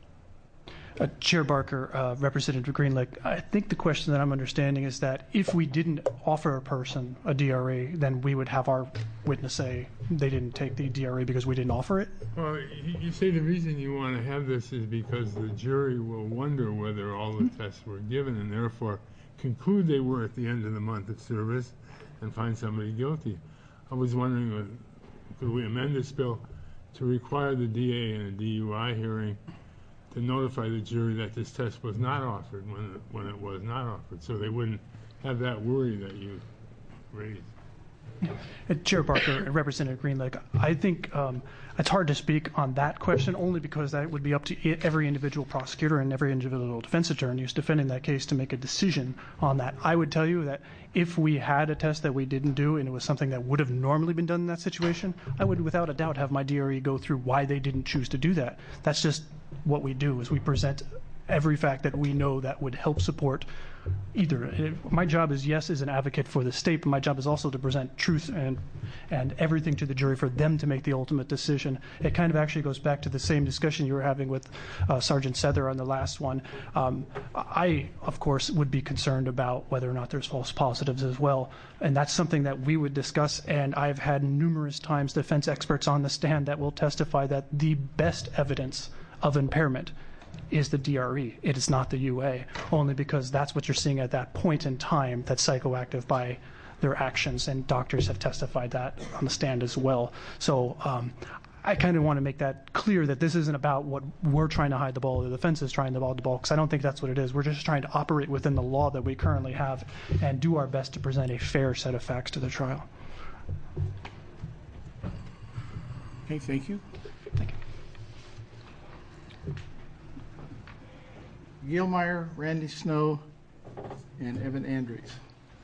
Chair Barker, Representative Greenlake, I think the question that I'm understanding is that if we didn't offer a person a DRE, then we would have our witness say they didn't take the DRE because we didn't offer it? Well, you say the reason you want to have this is because the jury will wonder whether all the tests were given and therefore conclude they were at the end of the month of service and find somebody guilty. I was wondering, could we amend this bill to require the DA in a DUI hearing to notify the jury that this test was not offered when it was not offered, so they wouldn't have that worry that you raised? Chair Barker and Representative Greenlake, I think it's hard to speak on that question only because that would be up to every individual prosecutor and every individual defense attorney who's defending that case to make a decision on that. I would tell you that if we had a test that we didn't do and it was something that would have normally been done in that situation, I would without a doubt have my DRE go through why they didn't choose to do that. That's just what we do, is we present every fact that we know that would help support either. My job is, yes, as an advocate for the state, but my job is also to present truth and everything to the jury for them to make the ultimate decision. It kind of actually goes back to the same discussion you were having with Sergeant Sether on the last one. I, of course, would be concerned about whether or not there's false positives as well, and that's something that we would discuss, and I've had numerous times defense experts on the stand that will testify that the best evidence of impairment is the DRE. It is not the UA, only because that's what you're seeing at that point in time that's psychoactive by their actions, and doctors have testified that on the stand as well. So I kind of want to make that clear that this isn't about what we're trying to hide the ball, or the defense is trying to hide the ball, because I don't think that's what it is. We're just trying to operate within the law that we currently have and do our best to present a fair set of facts to the trial. Okay, thank you. Thank you. Gail Meyer, Randy Snow, and Evan Andrews.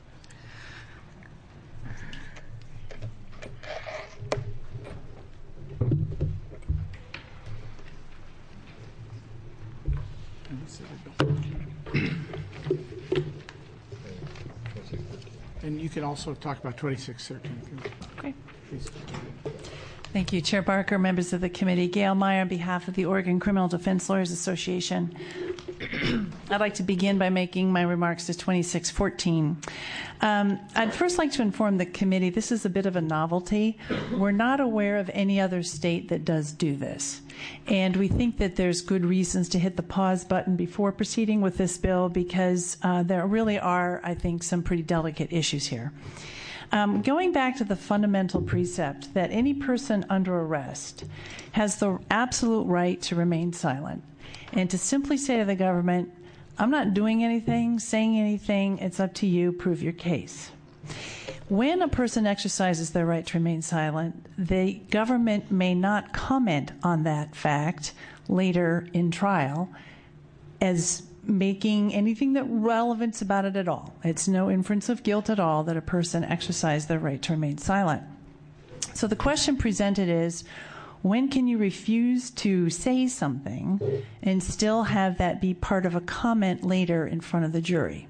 And you can also talk about 2613. Okay. Please. Thank you, Chair Barker, members of the committee. Gail Meyer on behalf of the Oregon Criminal Defense Lawyers Association. I'd like to begin by making my remarks to 2614. I'd first like to inform the committee this is a bit of a novelty. We're not aware of any other state that does do this. And we think that there's good reasons to hit the pause button before proceeding with this bill because there really are, I think, some pretty delicate issues here. Going back to the fundamental precept that any person under arrest has the absolute right to remain silent and to simply say to the government, I'm not doing anything, saying anything, it's up to you, prove your case. When a person exercises their right to remain silent, the government may not comment on that fact later in trial as making anything that relevance about it at all. It's no inference of guilt at all that a person exercised their right to remain silent. So the question presented is, when can you refuse to say something and still have that be part of a comment later in front of the jury?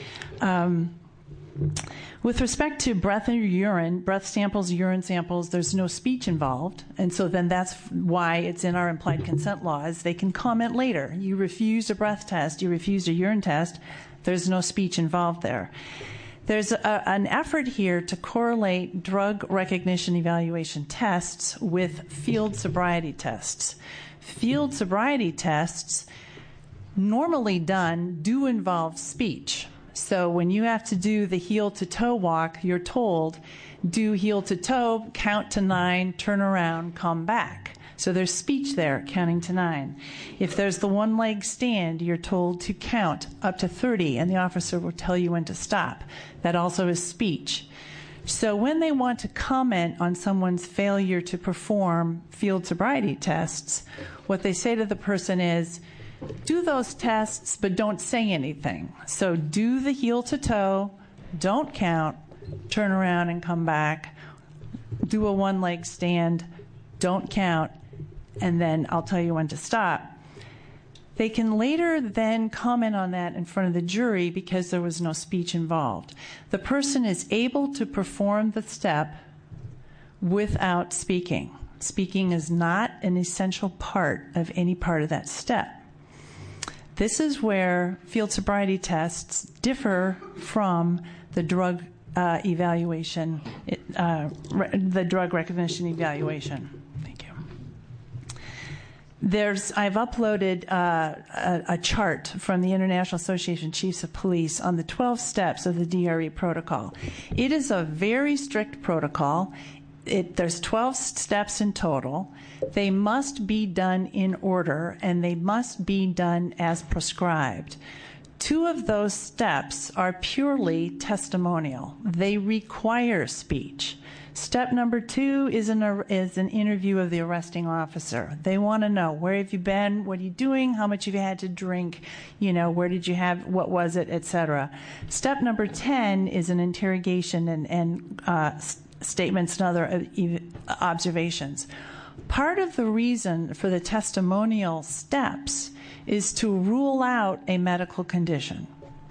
With respect to breath and urine, breath samples, urine samples, there's no speech involved, and so then that's why it's in our implied consent laws. They can comment later. You refused a breath test, you refused a urine test, there's no speech involved there. There's an effort here to correlate drug recognition evaluation tests with field sobriety tests. Field sobriety tests, normally done, do involve speech. So when you have to do the heel-to-toe walk, you're told, do heel-to-toe, count to 9, turn around, come back. So there's speech there, counting to 9. If there's the one-leg stand, you're told to count up to 30, and the officer will tell you when to stop. That also is speech. So when they want to comment on someone's failure to perform field sobriety tests, what they say to the person is, do those tests, but don't say anything. So do the heel to toe, don't count, turn around and come back, do a one-leg stand, don't count, and then I'll tell you when to stop. They can later then comment on that in front of the jury because there was no speech involved. The person is able to perform the step without speaking. Speaking is not an essential part of any part of that step. This is where field sobriety tests differ from the drug evaluation, the drug recognition evaluation. I've uploaded a chart from the International Association of Chiefs of Police on the 12 steps of the DRE protocol. It is a very strict protocol. There's 12 steps in total. They must be done in order, and they must be done as prescribed. 2 of those steps are purely testimonial. They require speech. Step number 2 is an interview of the arresting officer. They want to know, where have you been, what are you doing, how much have you had to drink, where did you have, what was it, etc. Step number 10 is an interrogation and statements and other observations. Part of the reason for the testimonial steps is to rule out a medical condition.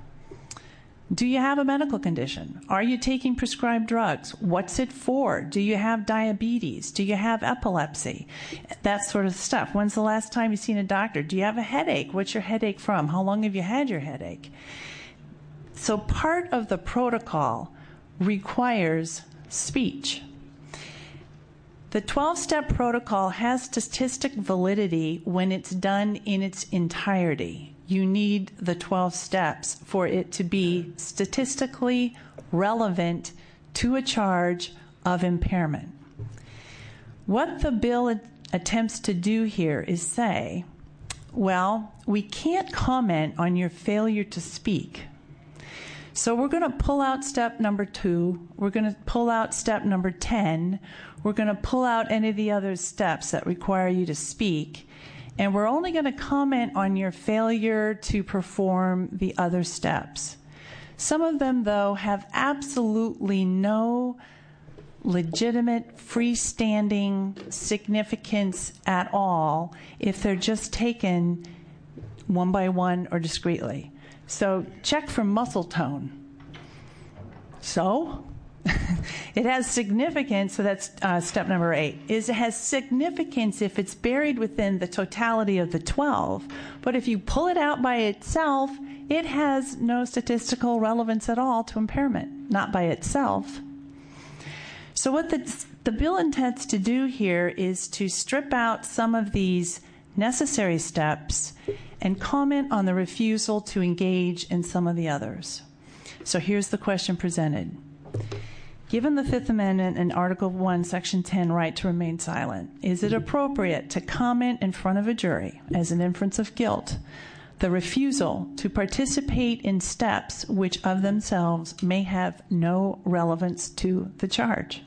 Do you have a medical condition? Are you taking prescribed drugs? What's it for? Do you have diabetes? Do you have epilepsy? That sort of stuff. When's the last time you've seen a doctor? Do you have a headache? What's your headache from? How long have you had your headache? So part of the protocol requires speech. The 12-step protocol has statistic validity when it's done in its entirety. You need the 12 steps for it to be statistically relevant to a charge of impairment. What the bill attempts to do here is say, well, we can't comment on your failure to speak. So we're going to pull out step number 2. We're going to pull out step number 10. We're going to pull out any of the other steps that require you to speak. And we're only going to comment on your failure to perform the other steps. Some of them, though, have absolutely no legitimate, freestanding significance at all if they're just taken one by one or discreetly. So check for muscle tone. So it has significance, so that's step number 8, is it has significance if it's buried within the totality of the 12, but if you pull it out by itself, it has no statistical relevance at all to impairment, not by itself. So what the bill intends to do here is to strip out some of these necessary steps and comment on the refusal to engage in some of the others. So here's the question presented. Given the Fifth Amendment and Article 1, Section 10 right to remain silent, is it appropriate to comment in front of a jury as an inference of guilt the refusal to participate in steps which of themselves may have no relevance to the charge?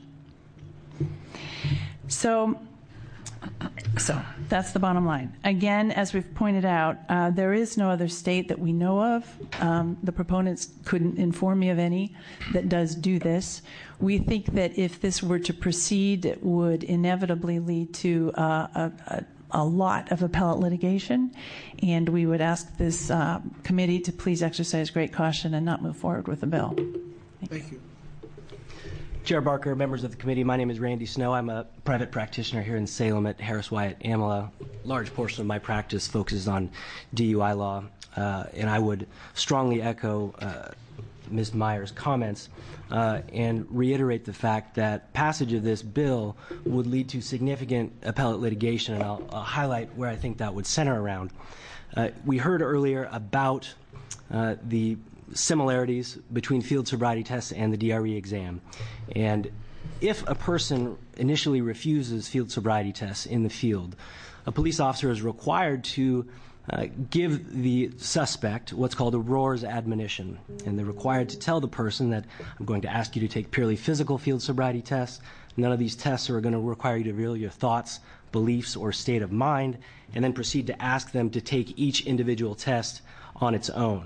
So that's the bottom line. Again, as we've pointed out, there is no other state that we know of. The proponents couldn't inform me of any that does do this. We think that if this were to proceed, it would inevitably lead to a lot of appellate litigation, and we would ask this committee to please exercise great caution and not move forward with the bill. Thank you. Chair Barker, members of the committee, my name is Randy Snow. I'm a private practitioner here in Salem at Harris Wyatt Amala. A large portion of my practice focuses on DUI law, and I would strongly echo Ms. Meyer's comments and reiterate the fact that passage of this bill would lead to significant appellate litigation, and I'll highlight where I think that would center around. We heard earlier about the similarities between field sobriety tests and the DRE exam. And if a person initially refuses field sobriety tests in the field, a police officer is required to give the suspect what's called a Rohr's admonition. And they're required to tell the person that I'm going to ask you to take purely physical field sobriety tests. None of these tests are going to require you to reveal your thoughts, beliefs, or state of mind, and then proceed to ask them to take each individual test on its own.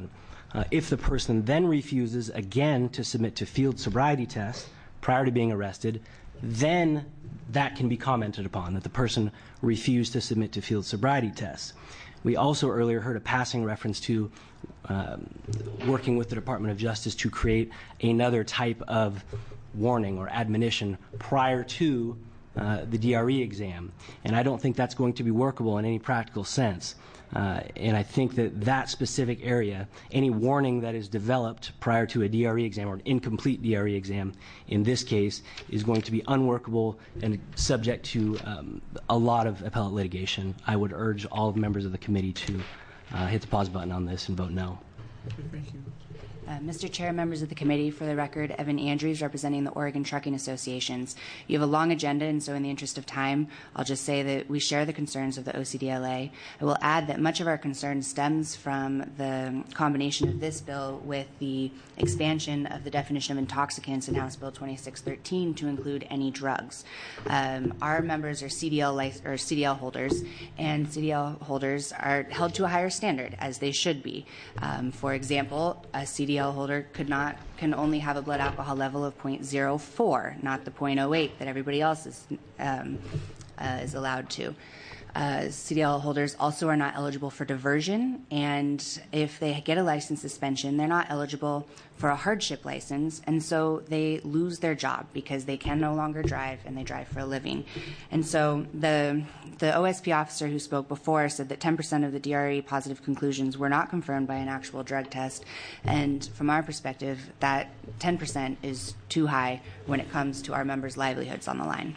If the person then refuses again to submit to field sobriety tests prior to being arrested, then that can be commented upon, that the person refused to submit to field sobriety tests. We also earlier heard a passing reference to working with the Department of Justice to create another type of warning or admonition prior to the DRE exam. And I don't think that's going to be workable in any practical sense. And I think that that specific area, any warning that is developed prior to a DRE exam or an incomplete DRE exam in this case is going to be unworkable and subject to a lot of appellate litigation. I would urge all members of the committee to hit the pause button on this and vote no. Thank you. Mr. Chair, members of the committee, for the record, Evan Andrews representing the Oregon Trucking Associations. You have a long agenda, and so in the interest of time, I'll just say that we share the concerns of the OCDLA. I will add that much of our concern stems from the combination of this bill with the expansion of the definition of intoxicants in House Bill 2613 to include any drugs. Our members are CDL holders, and CDL holders are held to a higher standard, as they should be. For example, a CDL holder can only have a blood alcohol level of 0.04, not the 0.08 that everybody else is allowed to. CDL holders also are not eligible for diversion, and if they get a license suspension, they're not eligible for a hardship license, and so they lose their job because they can no longer drive, and they drive for a living. And so the OSP officer who spoke before said that 10% of the DRE positive conclusions were not confirmed by an actual drug test, and from our perspective, that 10% is too high when it comes to our members' livelihoods on the line.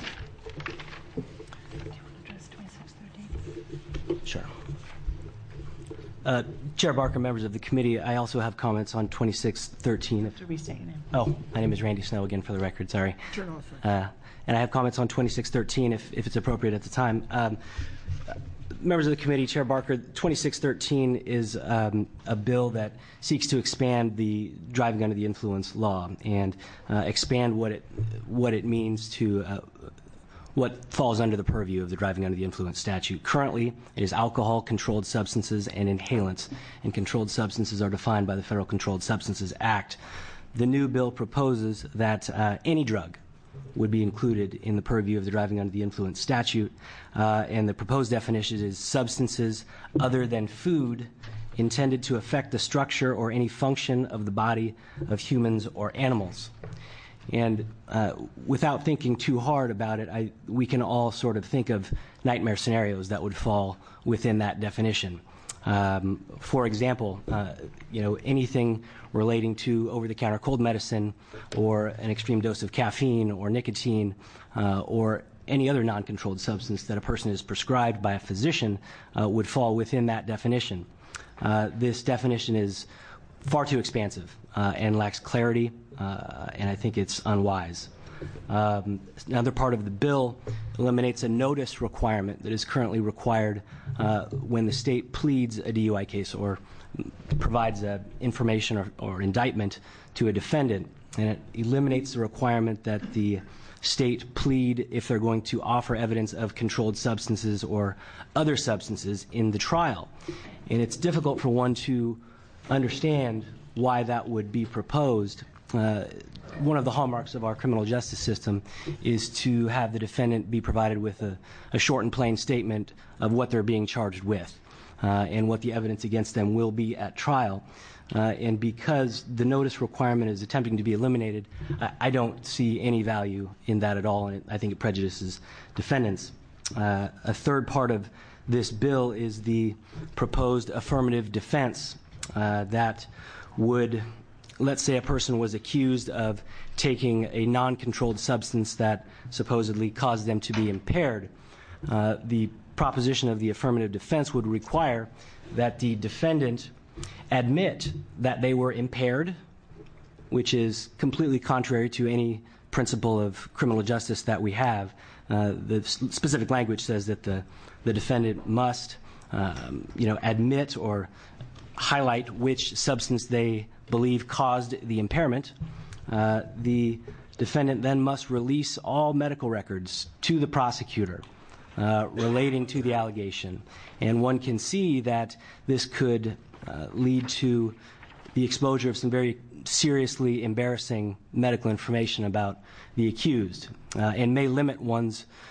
Sure. Chair Barker, members of the committee, I also have comments on 2613. Oh, my name is Randy Snow again for the record, sorry. Turn off. And I have comments on 2613 if it's appropriate at the time. Members of the committee, Chair Barker, 2613 is a bill that seeks to expand the driving under the influence law and expand what it means to what falls under the purview of the driving under the influence statute. Currently, it is alcohol, controlled substances, and inhalants, and controlled substances are defined by the Federal Controlled Substances Act. The new bill proposes that any drug would be included in the purview of the driving under the influence statute, and the proposed definition is substances other than food intended to affect the structure or any function of the body of humans or animals. And without thinking too hard about it, we can all sort of think of nightmare scenarios that would fall within that definition. For example, anything relating to over-the-counter cold medicine or an extreme dose of caffeine or nicotine or any other non-controlled substance that a person is prescribed by a physician would fall within that definition. This definition is far too expansive and lacks clarity, and I think it's unwise. Another part of the bill eliminates a notice requirement that is currently required when the state pleads a DUI case or provides information or indictment to a defendant, and it eliminates the requirement that the state plead if they're going to offer evidence of controlled substances or other substances in the trial. And it's difficult for one to understand why that would be proposed. One of the hallmarks of our criminal justice system is to have the defendant be provided with a short and plain statement of what they're being charged with and what the evidence against them will be at trial. And because the notice requirement is attempting to be eliminated, I don't see any value in that at all, and I think it prejudices defendants. A third part of this bill is the proposed affirmative defense that would, let's say a person was accused of taking a non-controlled substance that supposedly caused them to be impaired. The proposition of the affirmative defense would require that the defendant admit that they were impaired, which is completely contrary to any principle of criminal justice that we have. The specific language says that the defendant must admit or highlight which substance they believe caused the impairment. The defendant then must release all medical records to the prosecutor relating to the allegation. And one can see that this could lead to the exposure of some very seriously embarrassing medical information about the accused, and may limit one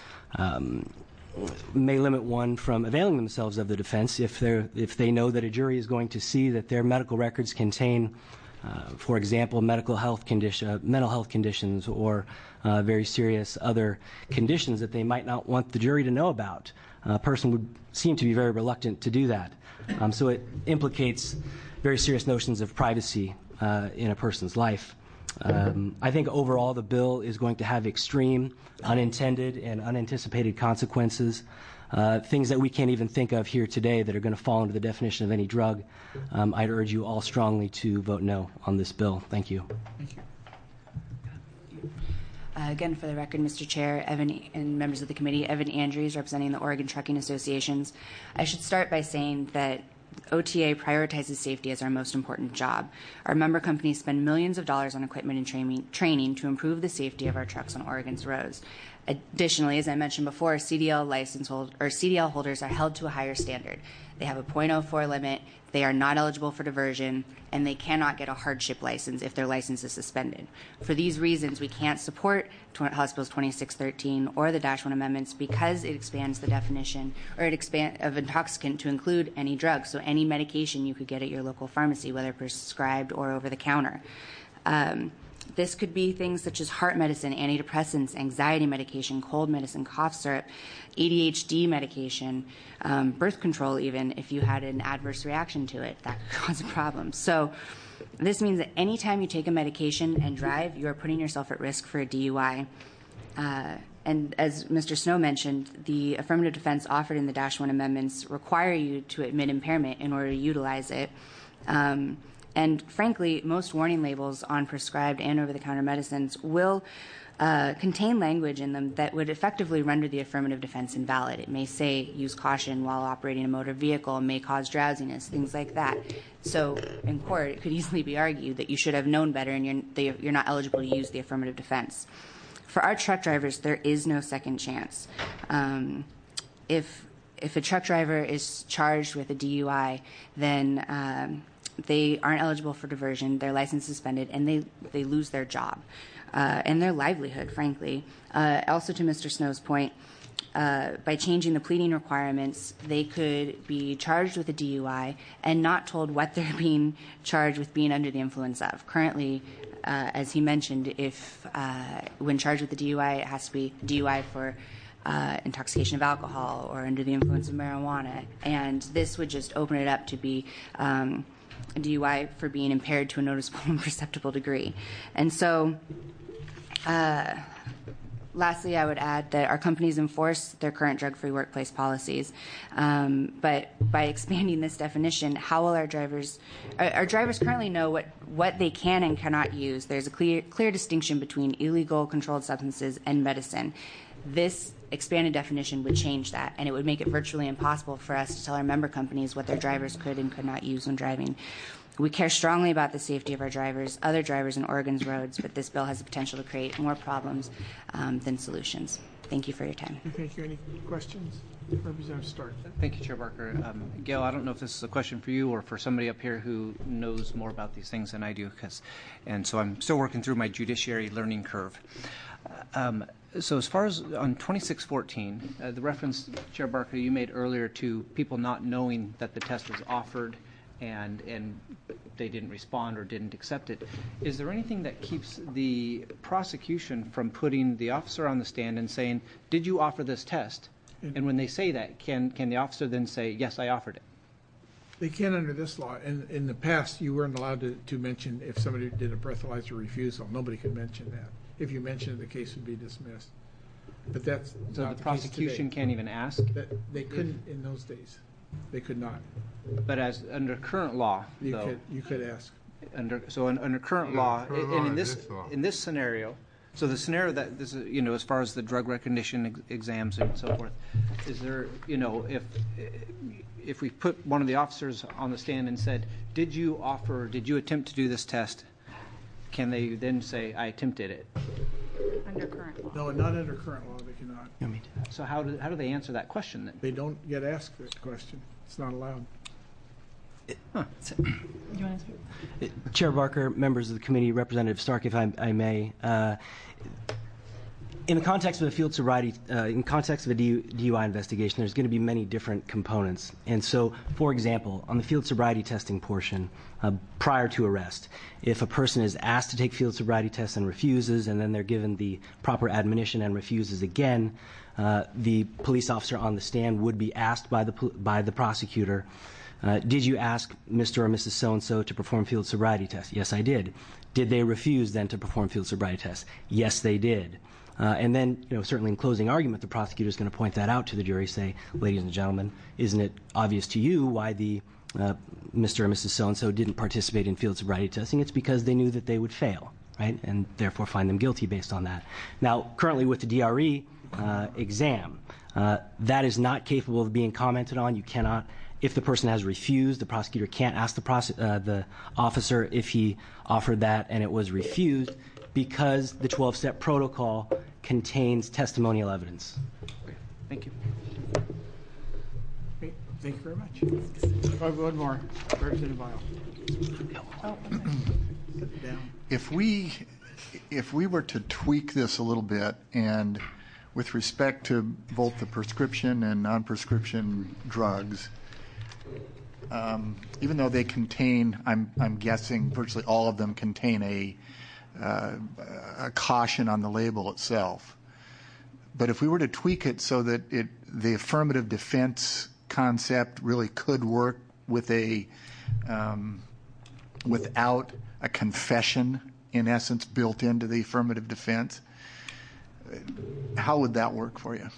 from availing themselves of the defense if they know that a jury is going to see that their medical records contain, for example, mental health conditions or very serious other conditions that they might not want the jury to know about. A person would seem to be very reluctant to do that. So it implicates very serious notions of privacy in a person's life. I think overall the bill is going to have extreme, unintended, and unanticipated consequences, things that we can't even think of here today that are going to fall into the definition of any drug. I'd urge you all strongly to vote no on this bill. Thank you. Thank you. Again, for the record, Mr. Chair, Evan and members of the committee, Evan Andrews, representing the Oregon Trucking Associations. I should start by saying that OTA prioritizes safety as our most important job. Our member companies spend millions of dollars on equipment and training to improve the safety of our trucks on Oregon's roads. Additionally, as I mentioned before, CDL holders are held to a higher standard. They have a .04 limit, they are not eligible for diversion, and they cannot get a hardship license if their license is suspended. For these reasons, we can't support House Bills 2613 or the Dash 1 amendments because it expands the definition of intoxicant to include any drug, so any medication you could get at your local pharmacy, whether prescribed or over the counter. This could be things such as heart medicine, antidepressants, anxiety medication, cold medicine, cough syrup, ADHD medication, birth control even, if you had an adverse reaction to it. That could cause a problem. So this means that anytime you take a medication and drive, you are putting yourself at risk for a DUI. And as Mr. Snow mentioned, the affirmative defense offered in the Dash 1 amendments require you to admit impairment in order to utilize it. And frankly, most warning labels on prescribed and over-the-counter medicines will contain language in them that would effectively render the affirmative defense invalid. It may say, use caution while operating a motor vehicle, may cause drowsiness, things like that. So in court, it could easily be argued that you should have known better and you're not eligible to use the affirmative defense. For our truck drivers, there is no second chance. If a truck driver is charged with a DUI, then they aren't eligible for diversion, their license is suspended, and they lose their job and their livelihood, frankly. Also to Mr. Snow's point, by changing the pleading requirements, they could be charged with a DUI and not told what they're being charged with being under the influence of. Currently, as he mentioned, when charged with a DUI, it has to be DUI for intoxication of alcohol or under the influence of marijuana. And this would just open it up to be a DUI for being impaired to a noticeable and perceptible degree. And so, lastly, I would add that our companies enforce their current drug-free workplace policies. But by expanding this definition, how will our drivers currently know what they can and cannot use? There's a clear distinction between illegal controlled substances and medicine. This expanded definition would change that, and it would make it virtually impossible for us to tell our member companies what their drivers could and could not use when driving. We care strongly about the safety of our drivers, other drivers in Oregon's roads, but this bill has the potential to create more problems than solutions. Thank you for your time. Thank you. Any questions? Representative Stark. Thank you, Chair Barker. Gail, I don't know if this is a question for you or for somebody up here who knows more about these things than I do, and so I'm still working through my judiciary learning curve. So as far as on 2614, the reference, Chair Barker, you made earlier to people not knowing that the test was offered and they didn't respond or didn't accept it, is there anything that keeps the prosecution from putting the officer on the stand and saying, did you offer this test? And when they say that, can the officer then say, yes, I offered it? They can under this law. In the past, you weren't allowed to mention if somebody did a breathalyzer refusal. Nobody could mention that. If you mentioned it, the case would be dismissed. But that's so not the prosecution can't even ask? They couldn't in those days. They could not. But as under current law, you could ask. Under current law, and in this scenario, so the scenario that this is, as far as the drug recognition exams and so forth, is there, if we put one of the officers on the stand and said, did you attempt to do this test? Can they then say, I attempted it? Under current law. No, not under current law, they cannot. So how do they answer that question then? They don't get asked that question. It's not allowed. You want to speak? Chair Barker, members of the committee, Representative Stark, if I may. In the context of a field sobriety, in context of a DUI investigation, there's going to be many different components. And so, for example, on the field sobriety testing portion, prior to arrest, if a person is asked to take field sobriety tests and refuses, and then they're given the proper admonition and refuses again, the police officer on the stand would be asked by the prosecutor, did you ask Mr. or Mrs. So-and-so to perform field sobriety tests? Yes, I did. Did they refuse then to perform field sobriety tests? Yes, they did. And then, certainly in closing argument, the prosecutor is going to point that out to the jury, say, ladies and gentlemen, isn't it obvious to you why the Mr. or Mrs. So-and-so didn't participate in field sobriety testing? It's because they knew that they would fail, right? And therefore find them guilty based on that. Now, currently with the DRE exam, that is not capable of being commented on. You cannot, if the person has refused, the prosecutor can't ask the officer if he offered that and it was refused, because the 12-step protocol contains testimonial evidence. Thank you. Okay, thank you very much. One more. Representative Vial. If we were to tweak this a little bit, and with respect to both the prescription and non-prescription drugs, even though they contain, I'm guessing virtually all of them contain a caution on the label itself. But if we were to tweak it so that the affirmative defense concept really could work with without a confession, in essence, built into the affirmative defense, how would that work for you?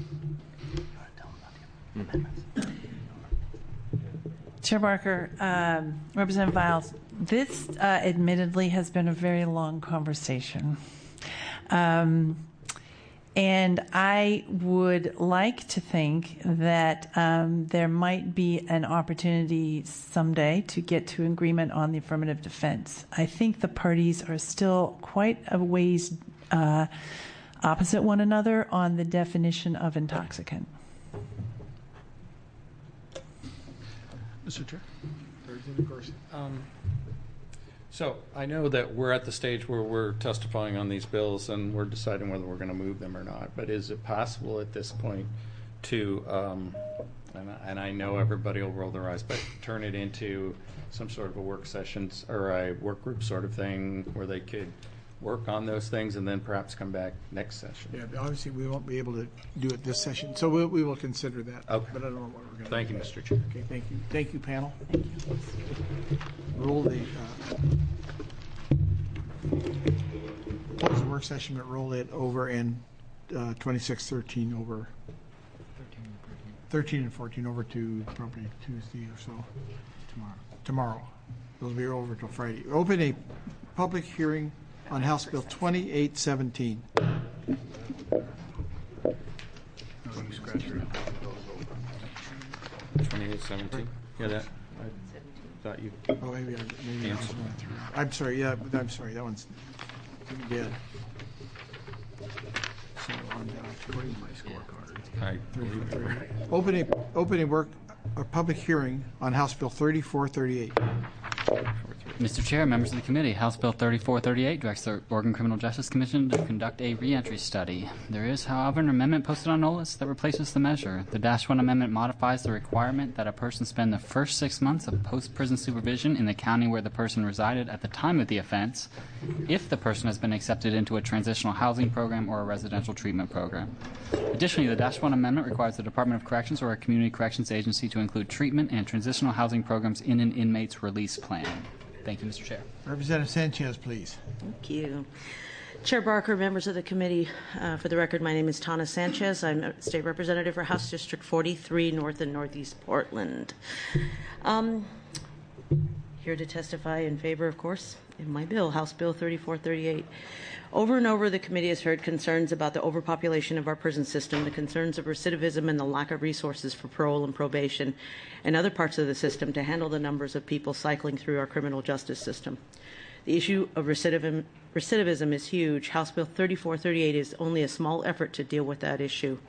Chair Barker, Representative Viles, this admittedly has been a very long conversation. And I would like to think that there might be an opportunity someday to get to agreement on the affirmative defense. I think the parties are still quite a ways opposite one another on the definition of intoxicant. Mr. Chair. So I know that we're at the stage where we're testifying on these bills and we're deciding whether we're going to move them or not. But is it possible at this point to, and I know everybody will roll their eyes, but turn it into some sort of a work sessions or a work group sort of thing where they could work on those things and then perhaps come back next session? Yeah, but obviously we won't be able to do it this session, so we will consider that. Okay. But I don't know what we're going to do. Thank you, Mr. Chair. Okay, thank you. Thank you, panel. Thank you. Roll the close the work session, but roll it over in 2613 over 13 and 14 over to probably Tuesday or so. Tomorrow. Those will be over till Friday. Open a public hearing on House Bill 2817. 2817. Yeah, that. I thought you. Oh, maybe I just went through. I'm sorry. Yeah, I'm sorry. That one's dead. So on according to my scorecard. Opening a public hearing on House Bill 3438. Mr. Chair, members of the committee, House Bill 3438 directs the Oregon Criminal Justice Commission to conduct a reentry study. There is, however, an amendment posted on NOLIS that replaces the measure. The -1 amendment modifies the requirement that a person spend the first 6 months of post-prison supervision in the county where the person resided at the time of the offense, if the person has been accepted into a transitional housing program or a residential treatment program. Additionally, the -1 amendment requires the Department of Corrections or a community corrections agency to include treatment and transitional housing programs in an inmate's release plan. Thank you, Mr. Chair. Representative Sanchez, please. Thank you. Chair Barker, members of the committee, for the record, my name is Tana Sanchez. I'm a state representative for House District 43, North and Northeast Portland. Here to testify in favor, of course, in my bill, House Bill 3438. Over and over, the committee has heard concerns about the overpopulation of our prison system, the concerns of recidivism, and the lack of resources for parole and probation and other parts of the system to handle the numbers of people cycling through our criminal justice system. The issue of recidivism is huge. House Bill 3438 is only a small effort to deal with that issue.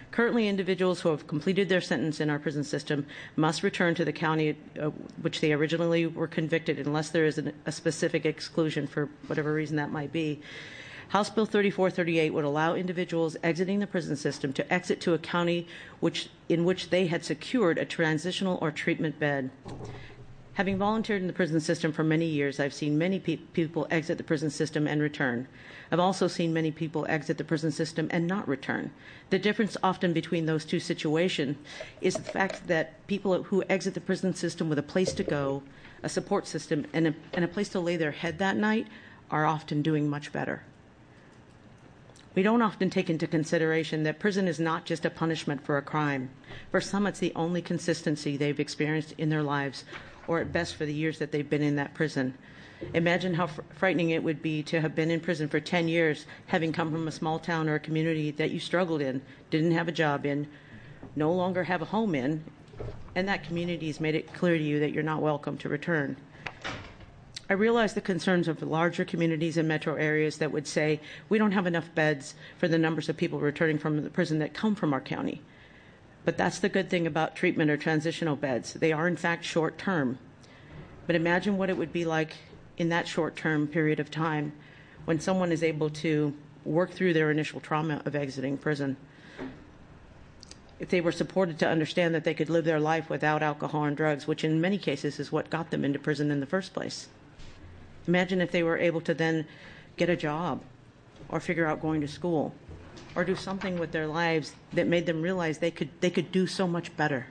Currently, individuals who have completed their sentence in our prison system must return to the county which they originally were convicted unless there is a specific exclusion for whatever reason that might be. House Bill 3438 would allow individuals exiting the prison system to exit to a county in which they had secured a transitional or treatment bed. Having volunteered in the prison system for many years, I've seen many people exit the prison system and return. I've also seen many people exit the prison system and not return. The difference often between those two situations is the fact that people who exit the prison system with a place to go, a support system, and a place to lay their head that night are often doing much better. We don't often take into consideration that prison is not just a punishment for a crime. For some, it's the only consistency they've experienced in their lives, or at best for the years that they've been in that prison. Imagine how frightening it would be to have been in prison for 10 years, having come from a small town or a community that you struggled in, didn't have a job in, no longer have a home in, and that community has made it clear to you that you're not welcome to return. I realize the concerns of larger communities and metro areas that would say, we don't have enough beds for the numbers of people returning from the prison that come from our county. But that's the good thing about treatment or transitional beds. They are, in fact, short-term. But imagine what it would be like in that short-term period of time when someone is able to work through their initial trauma of exiting prison. If they were supported to understand that they could live their life without alcohol and drugs, which in many cases is what got them into prison in the first place. Imagine if they were able to then get a job or figure out going to school or do something with their lives that made them realize they could do so much better.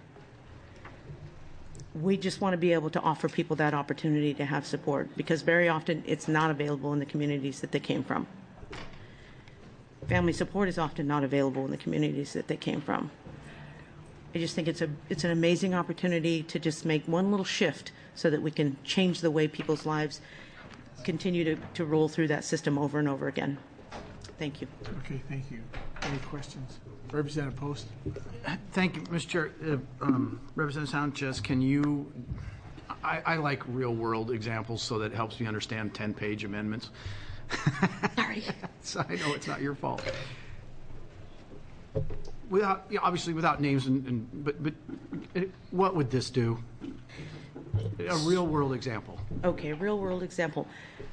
We just want to be able to offer people that opportunity to have support because very often it's not available in the communities that they came from. Family support is often not available in the communities that they came from. I just think it's an amazing opportunity to just make one little shift so that we can change the way people's lives continue to roll through that system over and over again. Thank you. Okay, thank you. Any questions? Representative Post. Thank you, Mr. Chair. Representative Sanchez, can you, I like real world examples so that it helps me understand 10-page amendments. Sorry. So I know it's not your fault. Obviously without names, but what would this do? A real world example. Okay, a real world example.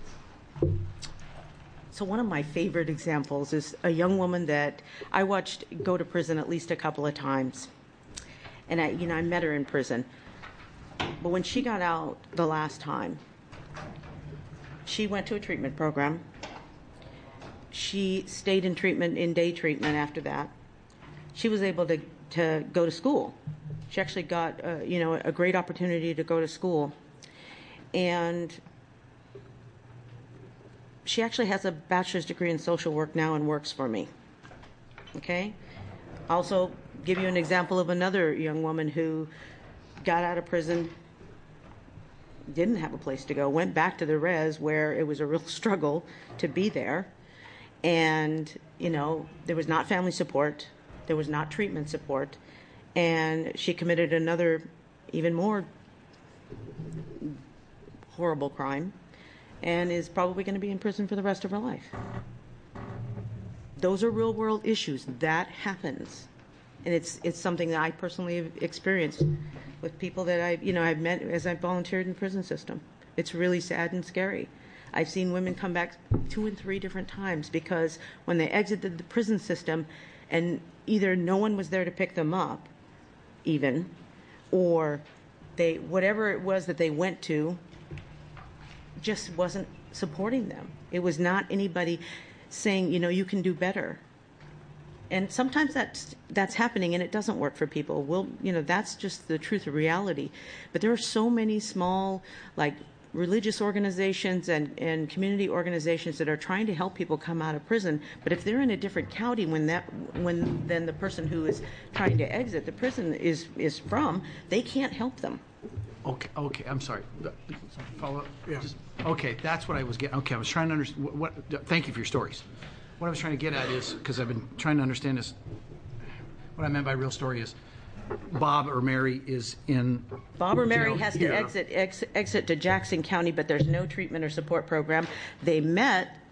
So one of my favorite examples is a young woman that I watched go to prison at least a couple of times. And I met her in prison. But when she got out the last time, she went to a treatment program. She stayed in treatment, in day treatment after that. She was able to go to school. She actually got a great opportunity to go to school. And she actually has a bachelor's degree in social work now and works for me. Okay? Also give you an example of another young woman who got out of prison, didn't have a place to go, went back to the res where it was a real struggle to be there. And, there was not family support, there was not treatment support, and she committed another even more horrible crime and is probably going to be in prison for the rest of her life. Those are real world issues. That happens. And it's something that I personally have experienced with people that I've met as I've volunteered in the prison system. It's really sad and scary. I've seen women come back 2 and 3 different times because when they exited the prison system and either no one was there to pick them up even, or whatever it was that they went to just wasn't supporting them. It was not anybody saying, you can do better. And sometimes that's happening and it doesn't work for people. That's just the truth of reality. But there are so many small, religious organizations and community organizations that are trying to help people come out of prison. But if they're in a different county than the person who is trying to exit the prison is from, they can't help them. Okay, I'm sorry. Follow up? Yeah. Okay, that's what I was getting. Okay, I was trying to understand. Thank you for your stories. What I was trying to get at is, because I've been trying to understand this, what I meant by real story is Bob or Mary is in Bob or Mary has here. to exit to Jackson County, but there's no treatment or support program. They met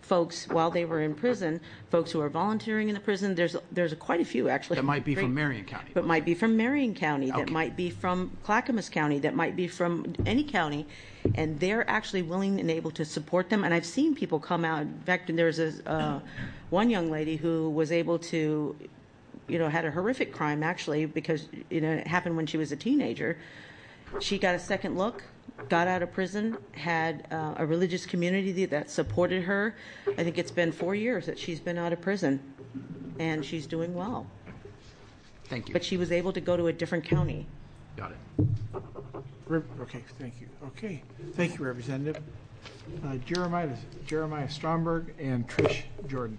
folks while they were in prison, folks who are volunteering in the prison. There's quite a few, actually. That might be from Marion County. But might be from Marion County, that might be from Clackamas County, that might be from any county, and they're actually willing and able to support them. And I've seen people come out. In fact, there's one young lady who was able to, had a horrific crime, actually, because, it happened when she was a teenager. She got a second look, got out of prison, had a religious community that supported her. I think it's been 4 years that she's been out of prison, and she's doing well. Thank you. But she was able to go to a different county. Got it. Okay, thank you. Okay, thank you, Representative. Jeremiah Stromberg and Trish Jordan.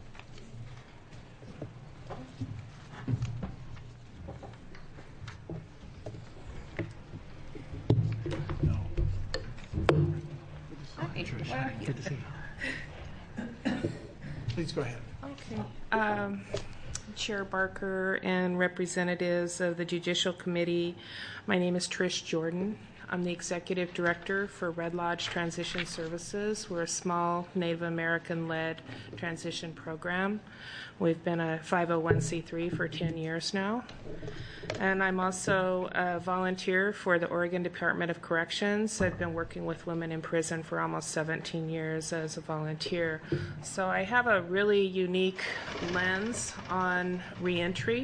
Good to see you. Please go ahead. Okay. Chair Barker and representatives of the Judicial Committee, my name is Trish Jordan. I'm the Executive Director for Red Lodge Transition Services. We're a small Native American-led transition program. We've been a 501c3 for 10 years now. And I'm also a volunteer for the Oregon Department of Corrections. I've been working with women in prison for almost 17 years as a volunteer. So I have a really unique lens on reentry.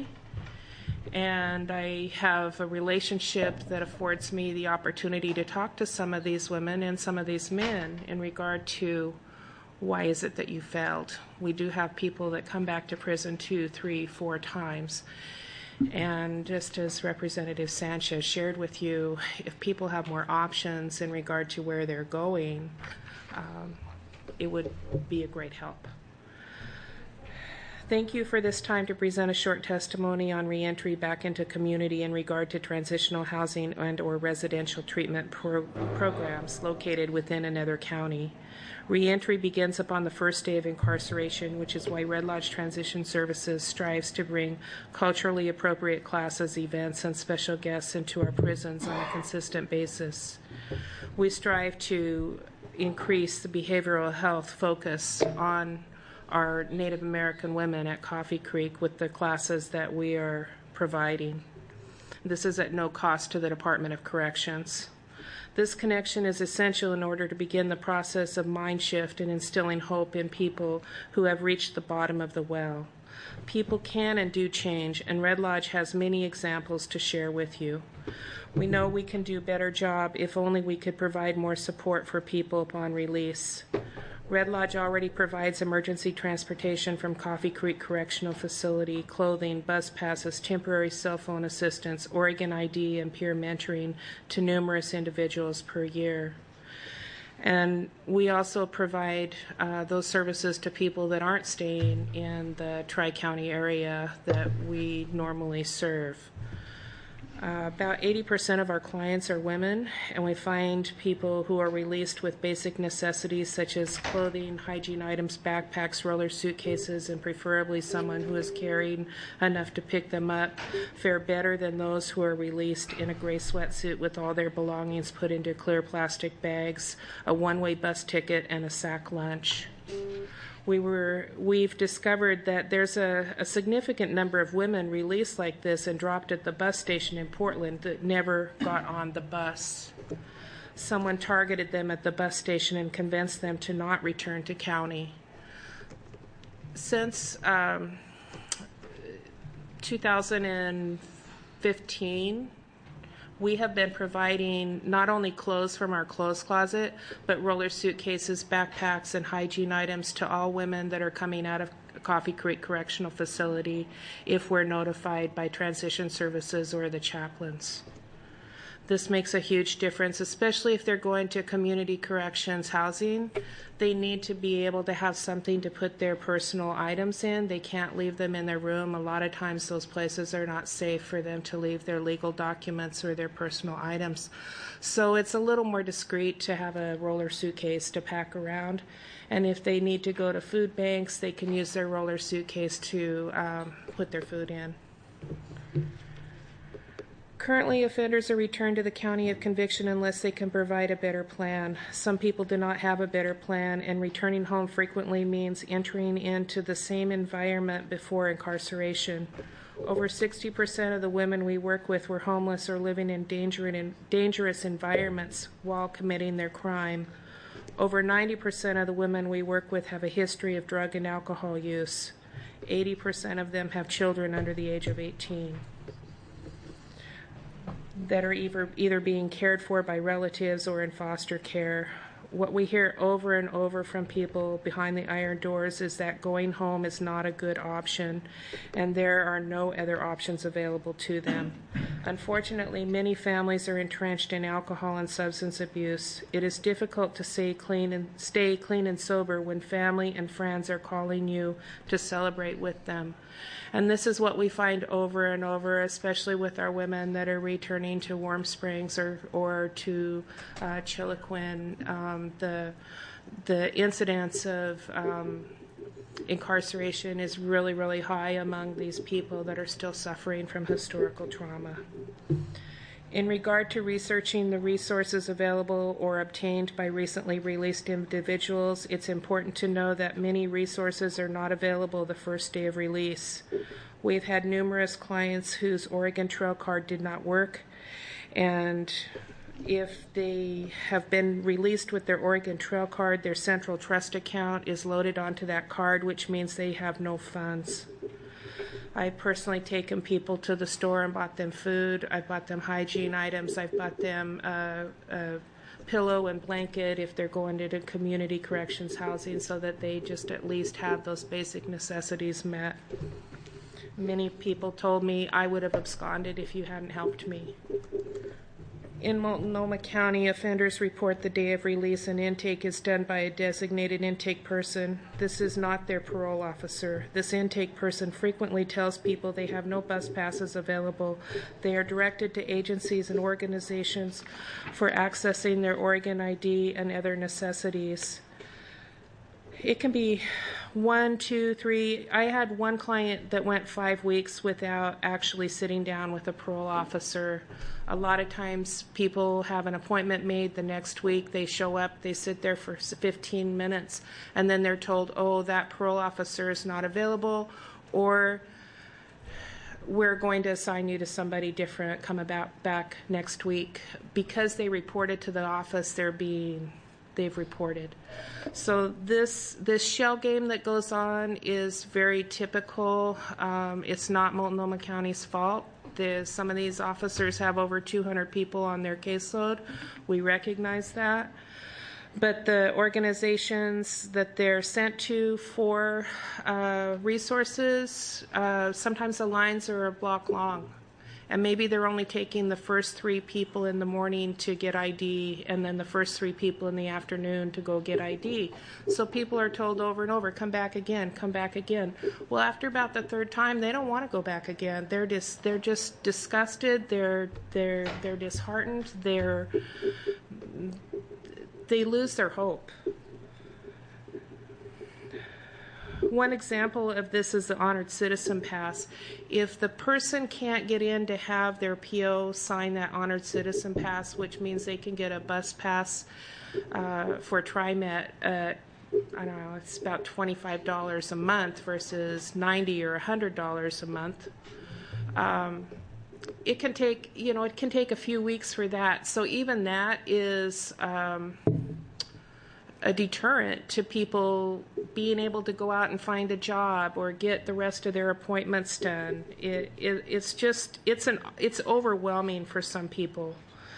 And I have a relationship that affords me the opportunity to talk to some of these women and some of these men in regard to why is it that you failed. We do have people that come back to prison 2, 3, 4 times. And just as Representative Sanchez shared with you, if people have more options in regard to where they're going, it would be a great help. Thank you for this time to present a short testimony on reentry back into community in regard to transitional housing and/or residential treatment programs located within another county. Reentry begins upon the first day of incarceration, which is why Red Lodge Transition Services strives to bring culturally appropriate classes, events, and special guests into our prisons on a consistent basis. We strive to increase the behavioral health focus on our Native American women at Coffee Creek with the classes that we are providing. This is at no cost to the Department of Corrections. This connection is essential in order to begin the process of mind shift and instilling hope in people who have reached the bottom of the well. People can and do change, and Red Lodge has many examples to share with you. We know we can do a better job if only we could provide more support for people upon release. Red Lodge already provides emergency transportation from Coffee Creek Correctional Facility, clothing, bus passes, temporary cell phone assistance, Oregon ID, and peer mentoring to numerous individuals per year. And we also provide those services to people that aren't staying in the Tri-County area that we normally serve. About 80% of our clients are women, and we find people who are released with basic necessities such as clothing, hygiene items, backpacks, roller suitcases, and preferably someone who is carrying enough to pick them up fare better than those who are released in a gray sweatsuit with all their belongings put into clear plastic bags, a one-way bus ticket, and a sack lunch. We've discovered that there's a significant number of women released like this and dropped at the bus station in Portland that never got on the bus. Someone targeted them at the bus station and convinced them to not return to county. Since 2015, we have been providing not only clothes from our clothes closet, but roller suitcases, backpacks, and hygiene items to all women that are coming out of Coffee Creek Correctional Facility if we're notified by Transition Services or the chaplains. This makes a huge difference, especially if they're going to community corrections housing. They need to be able to have something to put their personal items in. They can't leave them in their room. A lot of times those places are not safe for them to leave their legal documents or their personal items. So it's a little more discreet to have a roller suitcase to pack around. And if they need to go to food banks, they can use their roller suitcase to put their food in. Currently, offenders are returned to the county of conviction unless they can provide a better plan. Some people do not have a better plan, and returning home frequently means entering into the same environment before incarceration. Over 60% of the women we work with were homeless or living in dangerous environments while committing their crime. Over 90% of the women we work with have a history of drug and alcohol use. 80% of them have children under the age of 18 that are either being cared for by relatives or in foster care. What we hear over and over from people behind the iron doors is that going home is not a good option, and there are no other options available to them. Unfortunately, many families are entrenched in alcohol and substance abuse. It is difficult to stay clean and sober when family and friends are calling you to celebrate with them. And this is what we find over and over, especially with our women that are returning to Warm Springs or to Chiloquin. The incidence of incarceration is really, really high among these people that are still suffering from historical trauma. In regard to researching the resources available or obtained by recently released individuals, it's important to know that many resources are not available the first day of release. We've had numerous clients whose Oregon Trail card did not work, and if they have been released with their Oregon Trail card, their Central Trust account is loaded onto that card, which means they have no funds. I've personally taken people to the store and bought them food. I've bought them hygiene items. I've bought them a pillow and blanket if they're going to community corrections housing so that they just at least have those basic necessities met. Many people told me I would have absconded if you hadn't helped me. In Multnomah County, offenders report the day of release, and intake is done by a designated intake person. This is not their parole officer. This intake person frequently tells people they have no bus passes available. They are directed to agencies and organizations for accessing their Oregon ID and other necessities. It can be 1, 2, 3. I had one client that went 5 weeks without actually sitting down with a parole officer. A lot of times people have an appointment made the next week. They show up, they sit there for 15 minutes, and then they're told, oh, that parole officer is not available, or we're going to assign you to somebody different, come back next week. Because they reported to the office, they've reported. So this shell game that goes on is very typical. It's not Multnomah County's fault. Some of these officers have over 200 people on their caseload. We recognize that. But the organizations that they're sent to for resources, sometimes the lines are a block long. And maybe they're only taking the first 3 people in the morning to get ID, and then the first 3 people in the afternoon to go get ID. So people are told over and over, come back again, come back again. Well, after about the 3rd time, they don't want to go back again. They're just disgusted. They're disheartened. They lose their hope. One example of this is the Honored Citizen Pass. If the person can't get in to have their PO sign that Honored Citizen Pass, which means they can get a bus pass for TriMet, I don't know, it's about $25 a month versus $90 or $100 a month. It can take a few weeks for that. So even that is a deterrent to people being able to go out and find a job or get the rest of their appointments done. It's overwhelming for some people.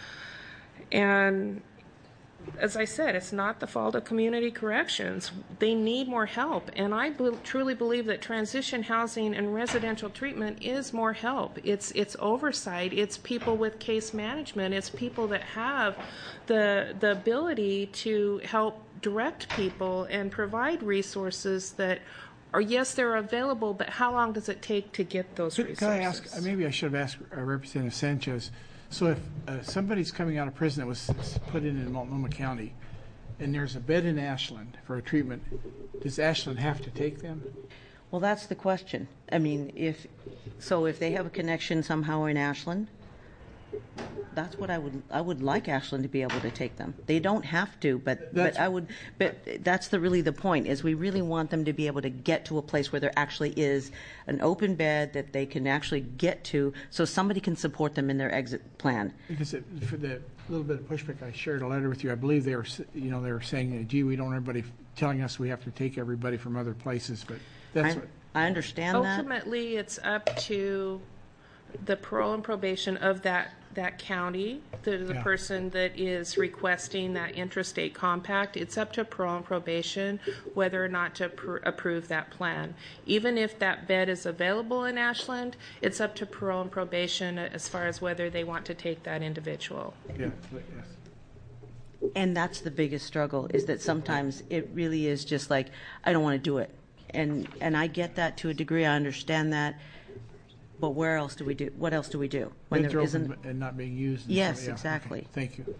And as I said, it's not the fault of community corrections. They need more help. And I truly believe that transition housing and residential treatment is more help. It's oversight. It's people with case management. It's people that have the ability to help direct people and provide resources that are, yes, they're available, but how long does it take to get those resources? Could I ask, maybe I should have asked Representative Sanchez, so if somebody's coming out of prison that was put in Multnomah County and there's a bed in Ashland for a treatment, does Ashland have to take them? Well, that's the question. I mean, if they have a connection somehow in Ashland, That's what I would like Ashland to be able to take them. They don't have to, but that's really the point, is we really want them to be able to get to a place where there actually is an open bed that they can actually get to, so somebody can support them in their exit plan. Because for the little bit of pushback, I shared a letter with you. I believe they were saying, gee, we don't want everybody telling us we have to take everybody from other places, but that's what I understand that. Ultimately, it's up to the parole and probation of that county, the person that is requesting that intrastate compact. It's up to parole and probation whether or not to approve that plan. Even if that bed is available in Ashland, it's up to parole and probation as far as whether they want to take that individual. Yes. And that's the biggest struggle, is that sometimes it really is just like, I don't want to do it. And I get that to a degree. I understand that. But where else do we do? What else do we do when there isn't and not being used? Yes, exactly. Okay. Thank you.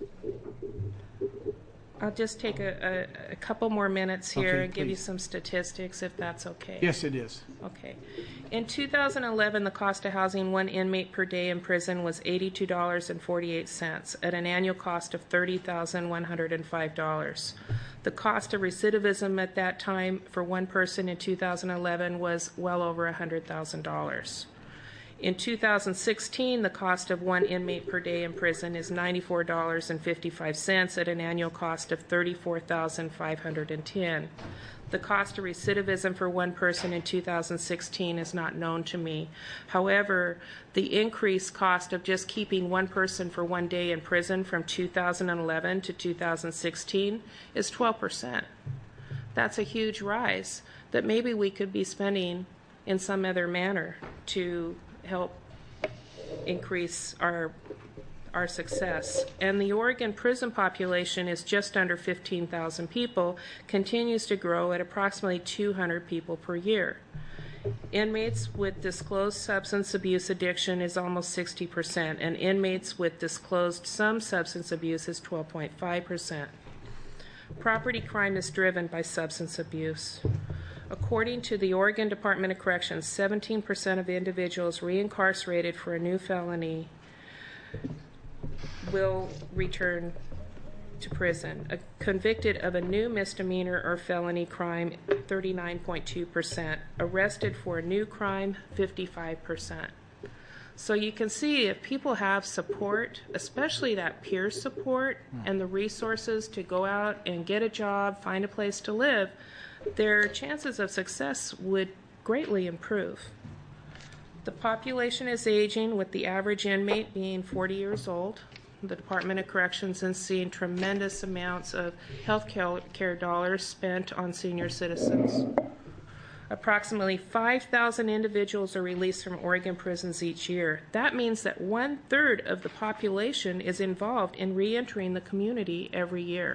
I'll just take a couple more minutes here and give you please. some statistics, if that's okay. Yes, it is. Okay. In 2011, the cost of housing one inmate per day in prison was $82.48 at an annual cost of $30,105. The cost of recidivism at that time for one person in 2011 was well over $100,000. In 2016, the cost of one inmate per day in prison is $94.55 at an annual cost of $34,510. The cost of recidivism for one person in 2016 is not known to me. However, the increased cost of just keeping one person for one day in prison from 2011 to 2016 is 12%. That's a huge rise that maybe we could be spending in some other manner to help increase our success. And the Oregon prison population is just under 15,000 people, continues to grow at approximately 200 people per year. Inmates with disclosed substance abuse addiction is almost 60%, and inmates with disclosed some substance abuse is 12.5%. Property crime is driven by substance abuse. According to the Oregon Department of Corrections, 17% of individuals reincarcerated for a new felony will return to prison. Convicted of a new misdemeanor or felony crime, 39.2%. Arrested for a new crime, 55%. So you can see if people have support, especially that peer support and the resources to go out and get a job, find a place to live, their chances of success would greatly improve. The population is aging, with the average inmate being 40 years old. The Department of Corrections is seeing tremendous amounts of health care dollars spent on senior citizens. Approximately 5,000 individuals are released from Oregon prisons each year. That means that 1/3 of the population is involved in reentering the community every year.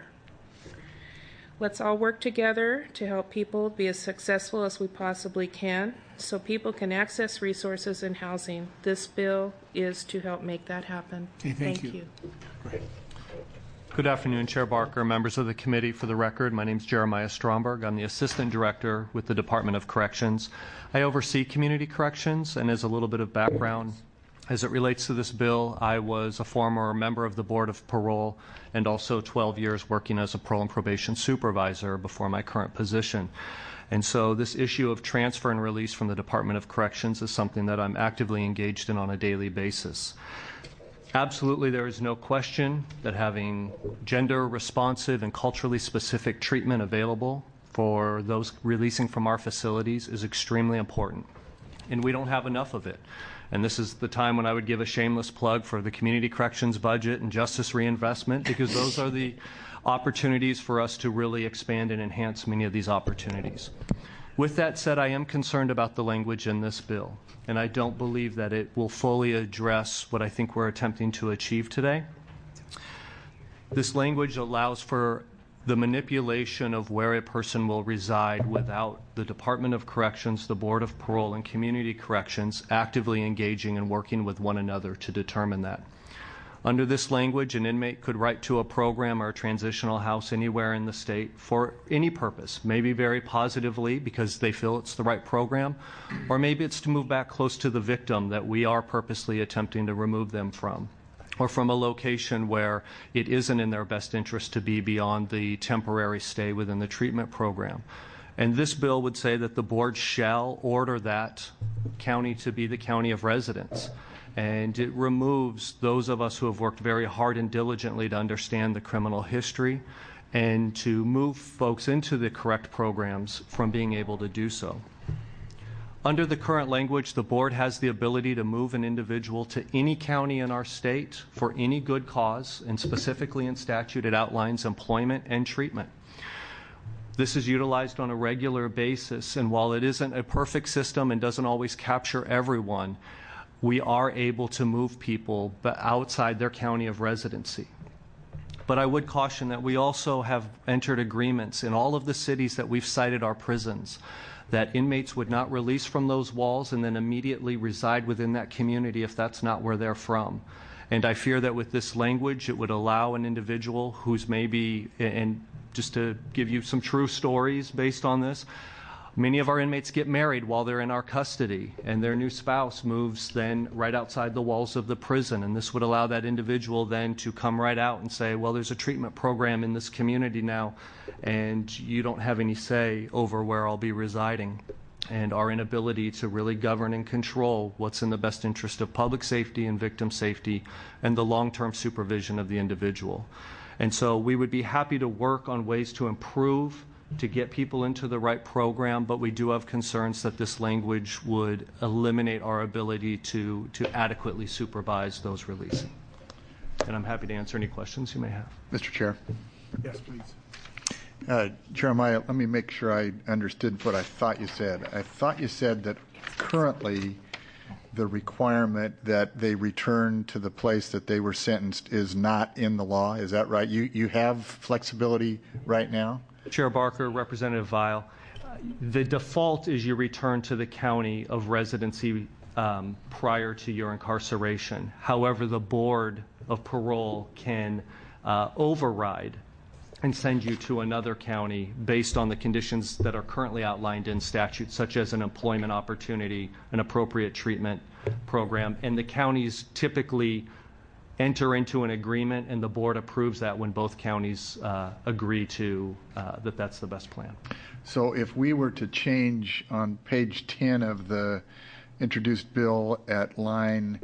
Let's all work together to help people be as successful as we possibly can so people can access resources and housing. This bill is to help make that happen. Okay, thank you. Great. Good afternoon, Chair Barker, members of the committee. For the record, my name is Jeremiah Stromberg. I'm the Assistant Director with the Department of Corrections. I oversee community corrections, and as a little bit of background, as it relates to this bill, I was a former member of the Board of Parole and also 12 years working as a parole and probation supervisor before my current position. And so this issue of transfer and release from the Department of Corrections is something that I'm actively engaged in on a daily basis. Absolutely, there is no question that having gender responsive and culturally specific treatment available for those releasing from our facilities is extremely important. And we don't have enough of it. And this is the time when I would give a shameless plug for the community corrections budget and justice reinvestment, because those are the opportunities for us to really expand and enhance many of these opportunities. With that said, I am concerned about the language in this bill, and I don't believe that it will fully address what I think we're attempting to achieve today. This language allows for the manipulation of where a person will reside without the Department of Corrections, the Board of Parole, and Community Corrections actively engaging and working with one another to determine that. Under this language, an inmate could write to a program or a transitional house anywhere in the state for any purpose, maybe very positively because they feel it's the right program, or maybe it's to move back close to the victim that we are purposely attempting to remove them from. or from a location where it isn't in their best interest to be beyond the temporary stay within the treatment program. And this bill would say that the board shall order that county to be the county of residence. And it removes those of us who have worked very hard and diligently to understand the criminal history and to move folks into the correct programs from being able to do so. Under the current language, the board has the ability to move an individual to any county in our state for any good cause, and specifically in statute it outlines employment and treatment. This is utilized on a regular basis, and while it isn't a perfect system and doesn't always capture everyone, we are able to move people outside their county of residency. But I would caution that we also have entered agreements in all of the cities that we've cited our prisons that inmates would not release from those walls and then immediately reside within that community if that's not where they're from. And I fear that with this language, it would allow an individual who's maybe, and just to give you some true stories based on this, many of our inmates get married while they're in our custody, and their new spouse moves then right outside the walls of the prison. And this would allow that individual then to come right out and say, well, there's a treatment program in this community now, and you don't have any say over where I'll be residing. And our inability to really govern and control what's in the best interest of public safety and victim safety and the long-term supervision of the individual. And so we would be happy to work on ways to improve, to get people into the right program, but we do have concerns that this language would eliminate our ability to adequately supervise those releasing. And I'm happy to answer any questions you may have. Mr. Chair. Yes, please. Jeremiah, let me make sure I understood what I thought you said. I thought you said that currently the requirement that they return to the place that they were sentenced is not in the law. Is that right? You have flexibility right now? Chair Barker, Representative Vial, the default is you return to the county of residency prior to your incarceration. However, the Board of Parole can override and send you to another county based on the conditions that are currently outlined in statute, such as an employment opportunity, an appropriate treatment program. And the counties typically enter into an agreement, and the board approves that when both counties agree to that that's the best plan. So if we were to change on page 10 of the introduced bill at line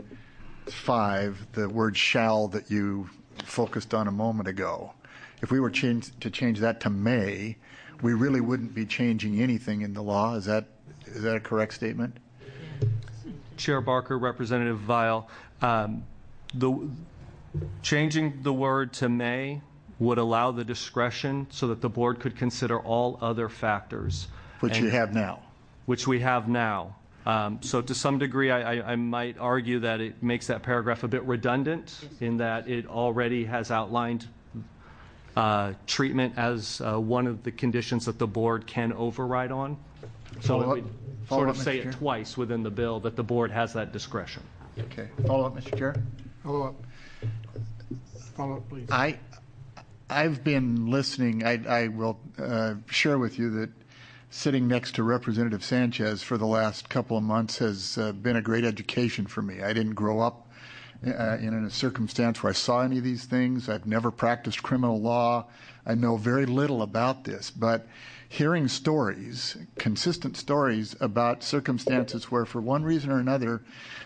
5, the word shall that you focused on a moment ago, if we were to change that to may, we really wouldn't be changing anything in the law. Is that a correct statement? Chair Barker, Representative Vial, changing the word to may would allow the discretion so that the board could consider all other factors. Which you have now. Which we have now. So to some degree, I might argue that it makes that paragraph a bit redundant in that it already has outlined treatment as one of the conditions that the board can override on. So it would sort of say it twice within the bill that the board has that discretion. Okay. Follow up, Mr. Chair. Follow up. Follow up, please. I've been listening. I will share with you that sitting next to Representative Sanchez for the last couple of months has been a great education for me. I didn't grow up in a circumstance where I saw any of these things. I've never practiced criminal law. I know very little about this, but hearing stories, consistent stories about circumstances where for one reason or another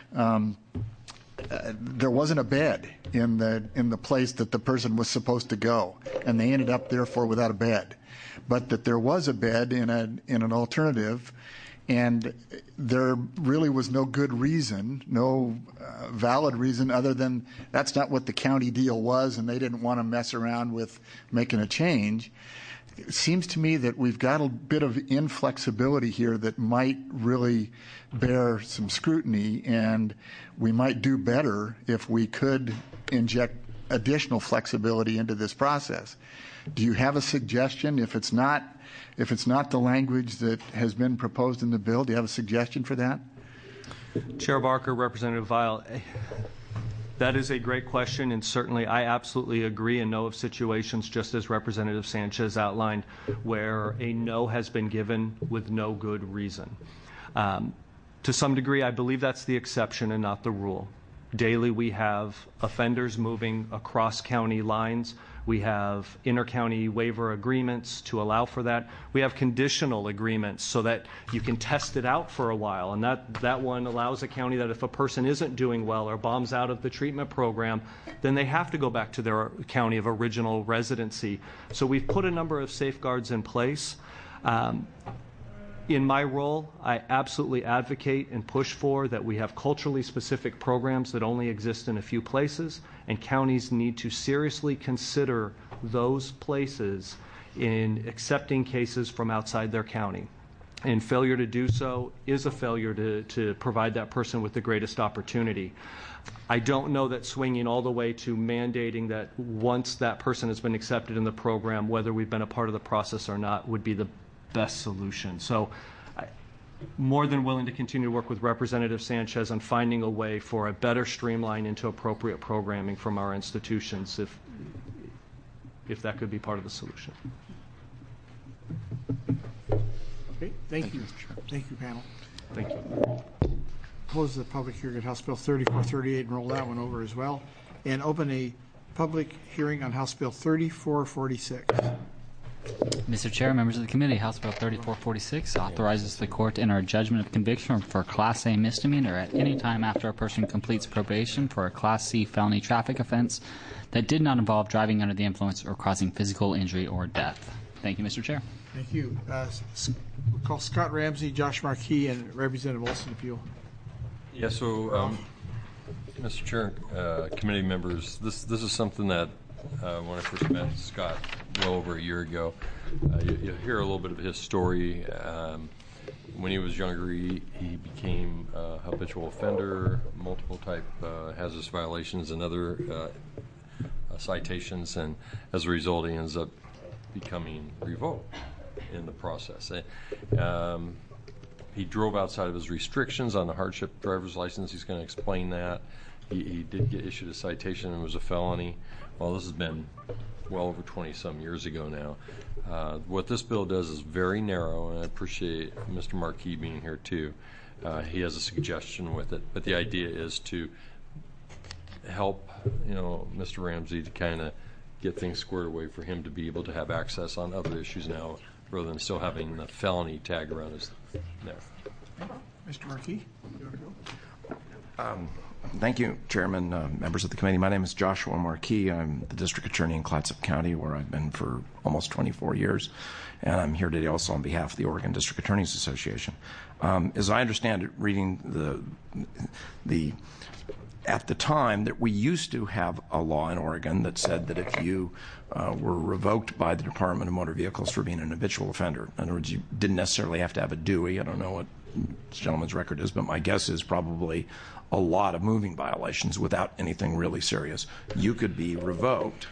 there wasn't a bed in the place that the person was supposed to go, and they ended up therefore without a bed, but that there was a bed in an alternative, and there really was no good reason, no valid reason other than that's not what the county deal was, and they didn't want to mess around with making a change. It seems to me that we've got a bit of inflexibility here that might really bear some scrutiny, and we might do better if we could inject additional flexibility into this process. Do you have a suggestion? If it's not the language that has been proposed in the bill, do you have a suggestion for that? Chair Barker, Representative Vial, that is a great question, and certainly I absolutely agree and know of situations, just as Representative Sanchez outlined, where a no has been given with no good reason. To some degree, I believe that's the exception and not the rule. Daily, we have offenders moving across county lines. We have inter-county waiver agreements to allow for that. We have conditional agreements so that you can test it out for a while. And that one allows a county that if a person isn't doing well or bombs out of the treatment program, then they have to go back to their county of original residency. So we've put a number of safeguards in place. In my role, I absolutely advocate and push for that we have culturally specific programs that only exist in a few places, and counties need to seriously consider those places in accepting cases from outside their county. And failure to do so is a failure to provide that person with the greatest opportunity. I don't know that swinging all the way to mandating that once that person has been accepted in the program, whether we've been a part of the process or not, would be the best solution. So I'm more than willing to continue to work with Representative Sanchez on finding a way for a better streamline into appropriate programming from our institutions if that could be part of the solution. Okay, thank you. Thank you, panel. Thank you. Close the public hearing on House Bill 3438 and roll that one over as well. And open a public hearing on House Bill 3446. Mr. Chair, members of the committee, House Bill 3446 authorizes the court to enter a judgment of conviction for a Class A misdemeanor at any time after a person completes probation for a Class C felony traffic offense that did not involve driving under the influence or causing physical injury or death. Thank you, Mr. Chair. Thank you. We'll call Scott Ramsey, Josh Markey, and Representative Olson if you'll. Yeah, so, Mr. Chair, committee members, this is something that when I first met Scott well over a year ago, you hear a little bit of his story. When he was younger, he became a habitual offender, multiple type hazardous violations and other citations, and as a result, he ends up becoming revoked in the process. He drove outside of his restrictions on the hardship driver's license. He's going to explain that. He did get issued a citation and it was a felony. Well, this has been well over 20-some years ago now. What this bill does is very narrow, and I appreciate Mr. Markey being here too. He has a suggestion with it, but the idea is to help, Mr. Ramsey to kind of get things squared away for him to be able to have access on other issues now, rather than still having the felony tag around his neck. Mr. Markey, you want to go? Thank you, Chairman, members of the committee. My name is Joshua Markey. I'm the district attorney in Clatsop County, where I've been for almost 24 years. And I'm here today also on behalf of the Oregon District Attorneys Association. As I understand it, reading at the time that we used to have a law in Oregon that said that if you were revoked by the Department of Motor Vehicles for being an habitual offender, in other words, you didn't necessarily have to have a Dewey. I don't know what this gentleman's record is, but my guess is probably a lot of moving violations without anything really serious. You could be revoked,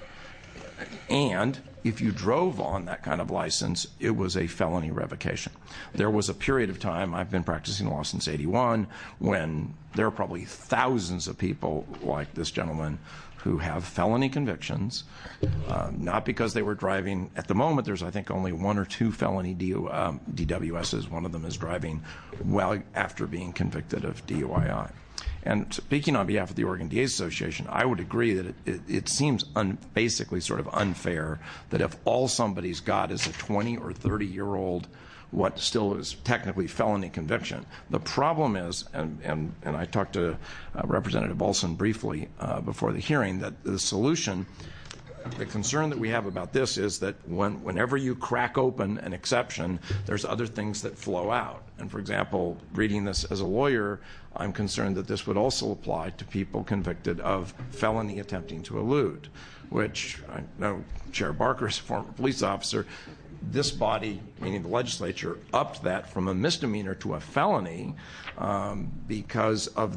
and if you drove on that kind of license, it was a felony revocation. There was a period of time, I've been practicing law since '81, when there are probably thousands of people like this gentleman who have felony convictions, not because they were driving. At the moment, there's, I think, only one or two felony DWSs. One of them is driving well after being convicted of DUI. And speaking on behalf of the Oregon DA's Association, I would agree that it seems basically sort of unfair that if all somebody's got is a 20 or 30-year-old, what still is technically felony conviction. The problem is, and I talked to Representative Olson briefly before the hearing, that the solution, the concern that we have about this is that whenever you crack open an exception, there's other things that flow out. And for example, reading this as a lawyer, I'm concerned that this would also apply to people convicted of felony attempting to elude, which I know Chair Barker is a former police officer. This body, meaning the legislature, upped that from a misdemeanor to a felony because of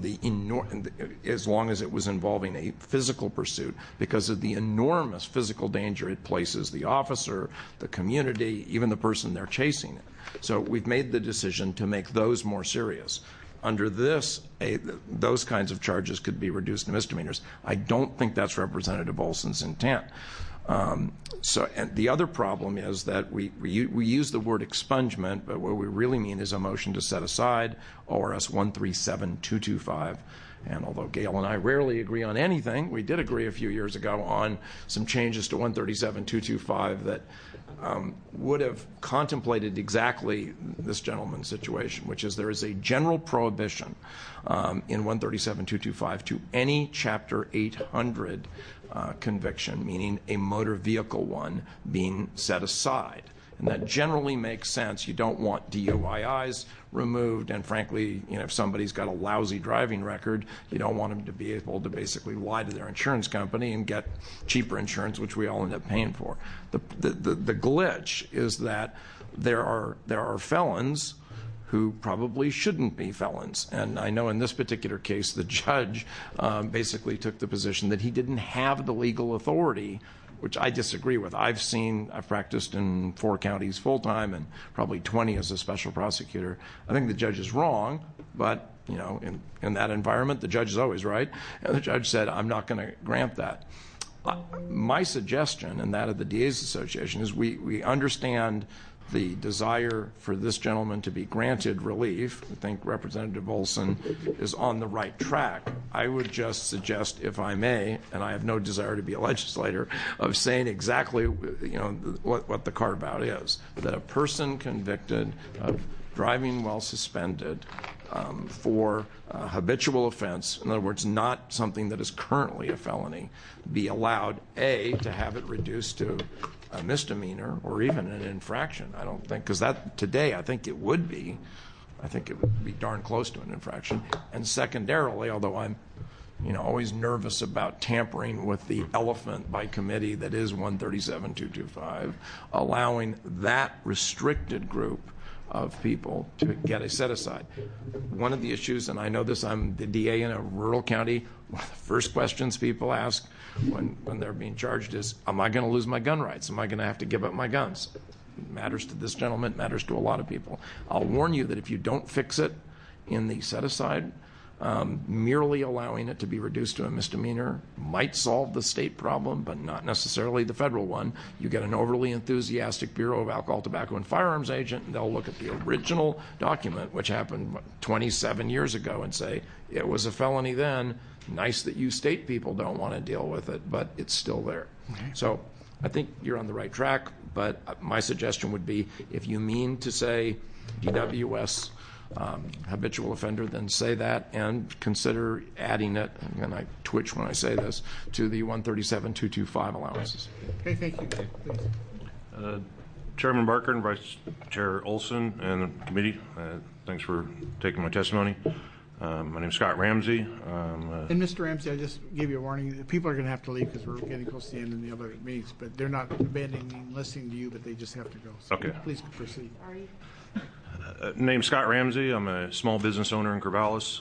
as long as it was involving a physical pursuit, because of the enormous physical danger it places the officer, the community, even the person they're chasing. So we've made the decision to make those more serious. Under this, those kinds of charges could be reduced to misdemeanors. I don't think that's Representative Olson's intent. And the other problem is that we use the word expungement, but what we really mean is a motion to set aside ORS 137225 And although Gail and I rarely agree on anything, we did agree a few years ago on some changes to 137.225 that would have contemplated exactly this gentleman's situation, which is there is a general prohibition in 137.225 to any Chapter 800 conviction, meaning a motor vehicle one, being set aside. And that generally makes sense. You don't want DUIs removed, and frankly, if somebody's got a lousy driving record, you don't want them to be able to basically lie to their insurance company and get cheaper insurance, which we all end up paying for. The glitch is that there are felons who probably shouldn't be felons. And I know in this particular case, the judge basically took the position that he didn't have the legal authority, which I disagree with. I've practiced in 4 counties full-time and probably 20 as a special prosecutor. I think the judge is wrong, but in that environment, the judge is always right. And the judge said, I'm not going to grant that. My suggestion, and that of the DA's Association, is we understand the desire for this gentleman to be granted relief. I think Representative Olson is on the right track. I would just suggest, if I may, and I have no desire to be a legislator, of saying exactly what the carve-out is, that a person convicted of driving while suspended for a habitual offense, in other words, not something that is currently a felony, be allowed, A, to have it reduced to a misdemeanor or even an infraction. I don't think, because that today I think it would be darn close to an infraction. And secondarily, although I'm always nervous about tampering with the elephant by committee that is 137.225, allowing that restricted group of people to get a set-aside. One of the issues, and I know this, I'm the DA in a rural county, one of the first questions people ask when they're being charged is, am I going to lose my gun rights? Am I going to have to give up my guns? It matters to this gentleman, it matters to a lot of people. I'll warn you that if you don't fix it in the set-aside, merely allowing it to be reduced to a misdemeanor might solve the state problem, but not necessarily the federal one. You get an overly enthusiastic Bureau of Alcohol, Tobacco, and Firearms agent, and they'll look at the original document, which happened 27 years ago, and say, it was a felony then. Nice that you state people don't want to deal with it, but it's still there. Okay. So I think you're on the right track, but my suggestion would be, if you mean to say DWS habitual offender, then say that and consider adding it, and I twitch when I say this, to the 137.225 allowances. Okay, thank you. Please. Chairman Barker and Vice Chair Olson and the committee, thanks for taking my testimony. My name is Scott Ramsey. And Mr. Ramsey, I just gave you a warning. People are going to have to leave because we're getting close to the end of the other meetings, but they're not abandoning listening to you, but they just have to go. So okay. Please proceed. Name's Scott Ramsey. I'm a small business owner in Corvallis.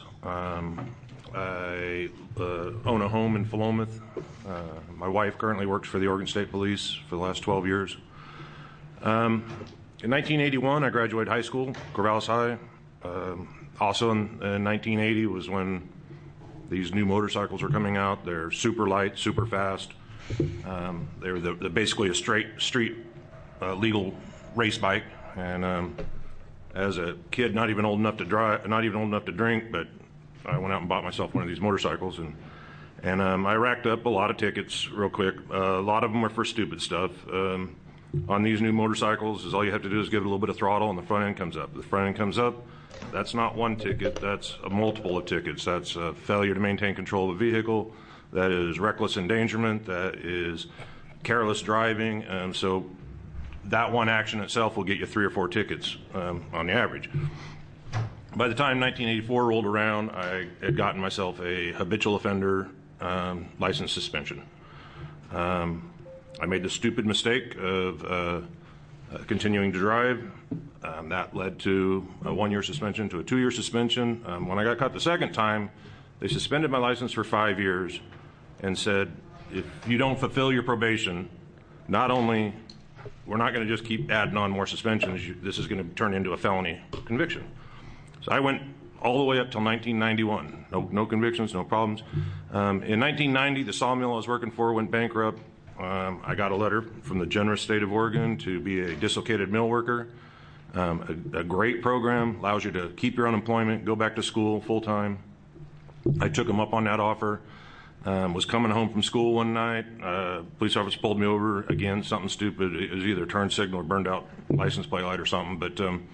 I own a home in Philomath. My wife currently works for the Oregon State Police for the last 12 years. In 1981, I graduated high school, Corvallis High. Also in 1980 was when these new motorcycles were coming out. They're super light, super fast. They were basically a street legal race bike. And as a kid, not even old enough to drive, not even old enough to drink, but I went out and bought myself one of these motorcycles, and I racked up a lot of tickets real quick. A lot of them were for stupid stuff. On these new motorcycles, is all you have to do is give it a little bit of throttle, and the front end comes up. The front end comes up. That's not one ticket. That's a multiple of tickets. That's a failure to maintain control of a vehicle. That is reckless endangerment. That is careless driving. So that one action itself will get you 3 or 4 tickets on the average. By the time 1984 rolled around, I had gotten myself a habitual offender license suspension. I made the stupid mistake of continuing to drive. That led to a 1-year suspension to a 2-year suspension. When I got caught the second time, they suspended my license for 5 years and said, if you don't fulfill your probation, not only we're not going to just keep adding on more suspensions, this is going to turn into a felony conviction. So I went all the way up till 1991. No convictions, no problems. In 1990, the sawmill I was working for went bankrupt. I got a letter from the generous state of Oregon to be a dislocated mill worker. A great program, allows you to keep your unemployment, go back to school full time. I took him up on that offer. Was coming home from school one night. Police officer pulled me over. Again, something stupid. It was either turn signal or burned out license plate light or something. But and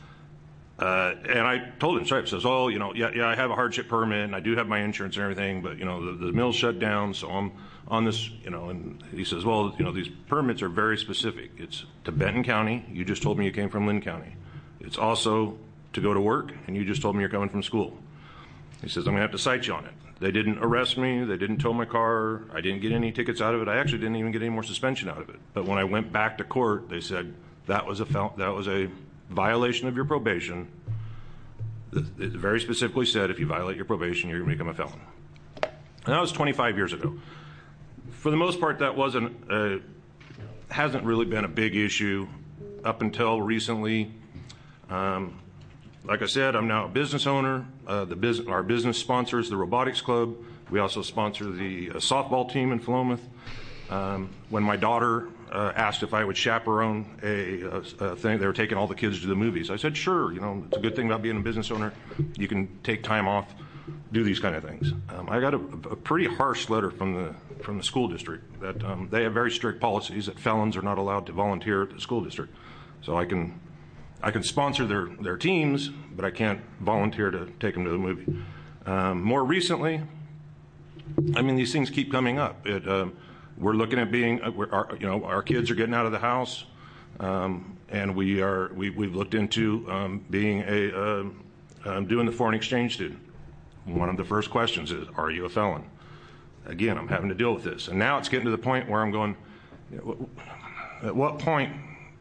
I told him straight. I says, "Oh, yeah, I have a hardship permit and I do have my insurance and everything, but the mill's shut down, so I'm on this, And he says, "Well, these permits are very specific. It's to Benton County. You just told me you came from Lynn County. It's also to go to work, and you just told me you're coming from school." He says, "I'm gonna have to cite you on it." They didn't arrest me. They didn't tow my car. I didn't get any tickets out of it. I actually didn't even get any more suspension out of it. But when I went back to court, they said that was a violation of your probation. It very specifically said if you violate your probation, you're going to become a felon. And that was 25 years ago. For the most part, that hasn't really been a big issue up until recently. Like I said, I'm now a business owner. Our business sponsors the Robotics Club. We also sponsor the softball team in Philomath. When my daughter asked if I would chaperone a thing, they were taking all the kids to the movies. I said, sure. It's a good thing about being a business owner. You can take time off, do these kind of things. I got a pretty harsh letter from the school district that they have very strict policies that felons are not allowed to volunteer at the school district. So I can sponsor their teams, but I can't volunteer to take them to the movie. More recently, these things keep coming up. We're looking at our kids are getting out of the house, and we've looked into doing the foreign exchange student. One of the first questions is, are you a felon? Again, I'm having to deal with this, and now it's getting to the point where I'm going, at what point,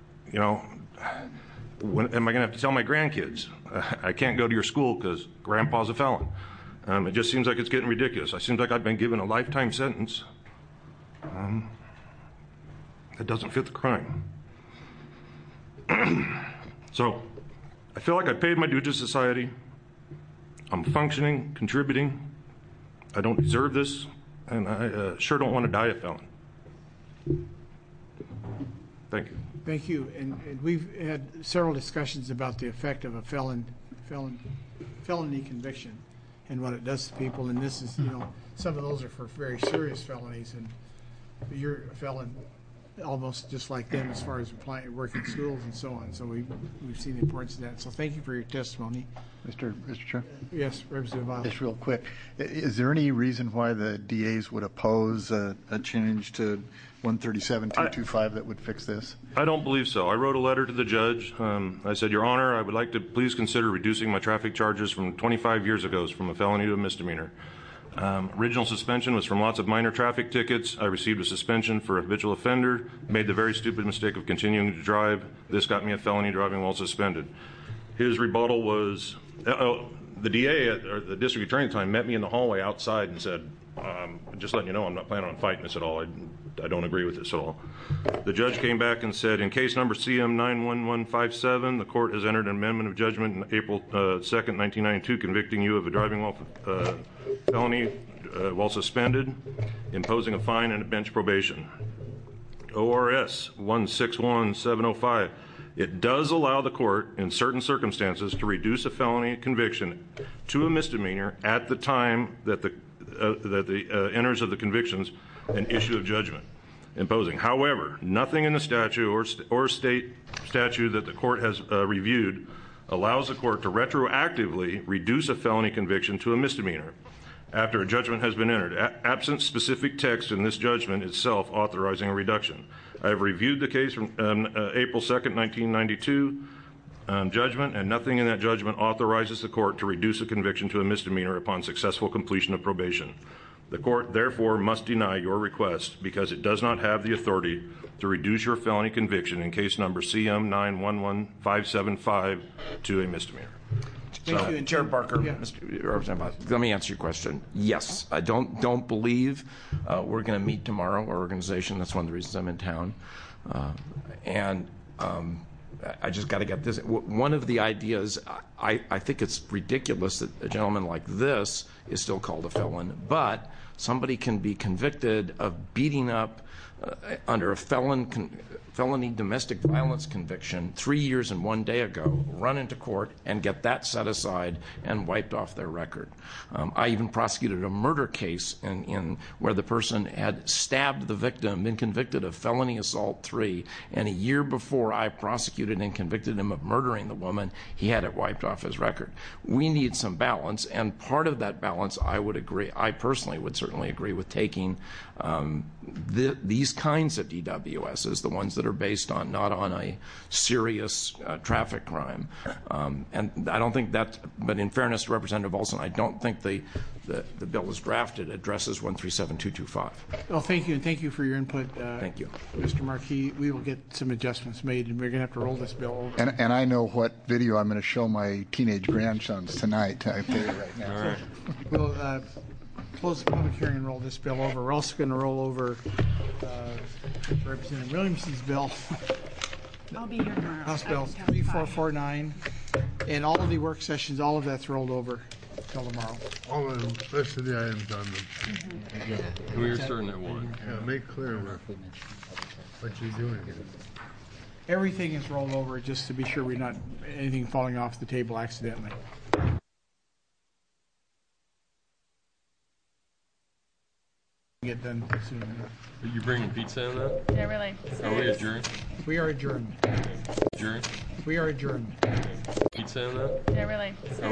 when am I going to have to tell my grandkids, I can't go to your school because Grandpa's a felon? It just seems like it's getting ridiculous. It seems like I've been given a lifetime sentence that doesn't fit the crime. So I feel like I paid my due to society. I'm functioning, contributing. I don't deserve this, and I sure don't want to die a felon. Thank you. Thank you. And we've had several discussions about the effect of a felony conviction and what it does to people. And this is, some of those are for very serious felonies, and you're a felon almost just like them as far as working schools and so on. So we've seen the importance of that. So thank you for your testimony. Mr. Chair? Yes, Representative Vile. Just real quick, is there any reason why the DAs would oppose a change to 137.225 that would fix this? I don't believe so. I wrote a letter to the judge. I said, Your Honor, I would like to please consider reducing my traffic charges from 25 years ago from a felony to a misdemeanor. Original suspension was from lots of minor traffic tickets. I received a suspension for a habitual offender, made the very stupid mistake of continuing to drive. This got me a felony driving while suspended. His rebuttal was, the DA, or the district attorney at the time, met me in the hallway outside and said, just letting you know, I'm not planning on fighting this at all. I don't agree with this at all. The judge came back and said, in case number CM 91157, the court has entered an amendment of judgment in April 2nd, 1992, convicting you of a driving while felony while suspended, imposing a fine and a bench probation. ORS 161705. It does allow the court, in certain circumstances, to reduce a felony conviction to a misdemeanor at the time that the enters of the convictions an issue of judgment imposing. However, nothing in the statute or state statute that the court has reviewed allows the court to retroactively reduce a felony conviction to a misdemeanor after a judgment has been entered, absent specific text in this judgment itself authorizing a reduction. I have reviewed the case from April 2nd, 1992 judgment, and nothing in that judgment authorizes the court to reduce a conviction to a misdemeanor upon successful completion of probation. The court, therefore, must deny your request because it does not have the authority to reduce your felony conviction in case number CM 911575 to a misdemeanor. Thank you. Chair Barker, Mr. Representative, let me answer your question. Yes, I don't believe we're going to meet tomorrow, our organization. That's one of the reasons I'm in town. I just got to get this. One of the ideas, I think it's ridiculous that a gentleman like this is still called a felon, but somebody can be convicted of beating up under a felony domestic violence conviction 3 years and 1 day ago, run into court and get that set aside and wiped off their record. I even prosecuted a murder case in where the person had stabbed the victim, been convicted of felony assault 3, and a year before I prosecuted and convicted him of murdering the woman, he had it wiped off his record. We need some balance, and part of that balance, I personally would certainly agree with taking these kinds of DWSs, the ones that are based on not on a serious traffic crime. And I don't think that, but in fairness to Representative Olson, I don't think the bill as drafted addresses 137225. Well, thank you, and thank you for your input. Thank you. Mr. Markey, we will get some adjustments made, and we're going to have to roll this bill over. And I know what video I'm going to show my teenage grandsons tonight. I tell you right now. All right. We'll close the public hearing and roll this bill over. We're also going to roll over Representative Williamson's bill. I'll be here tomorrow. House Bill 3449, and all of the work sessions, all of that's rolled over till tomorrow. All of the rest of the items on them. We were certain it would. Yeah, make clear what you're doing here. Everything is rolled over just to be sure we're not anything falling off the table accidentally. Get done soon enough. Are you bringing pizza in that? Yeah, really. Are we adjourned? We are adjourned. Adjourned? We are adjourned. Pizza in that? Yeah, really.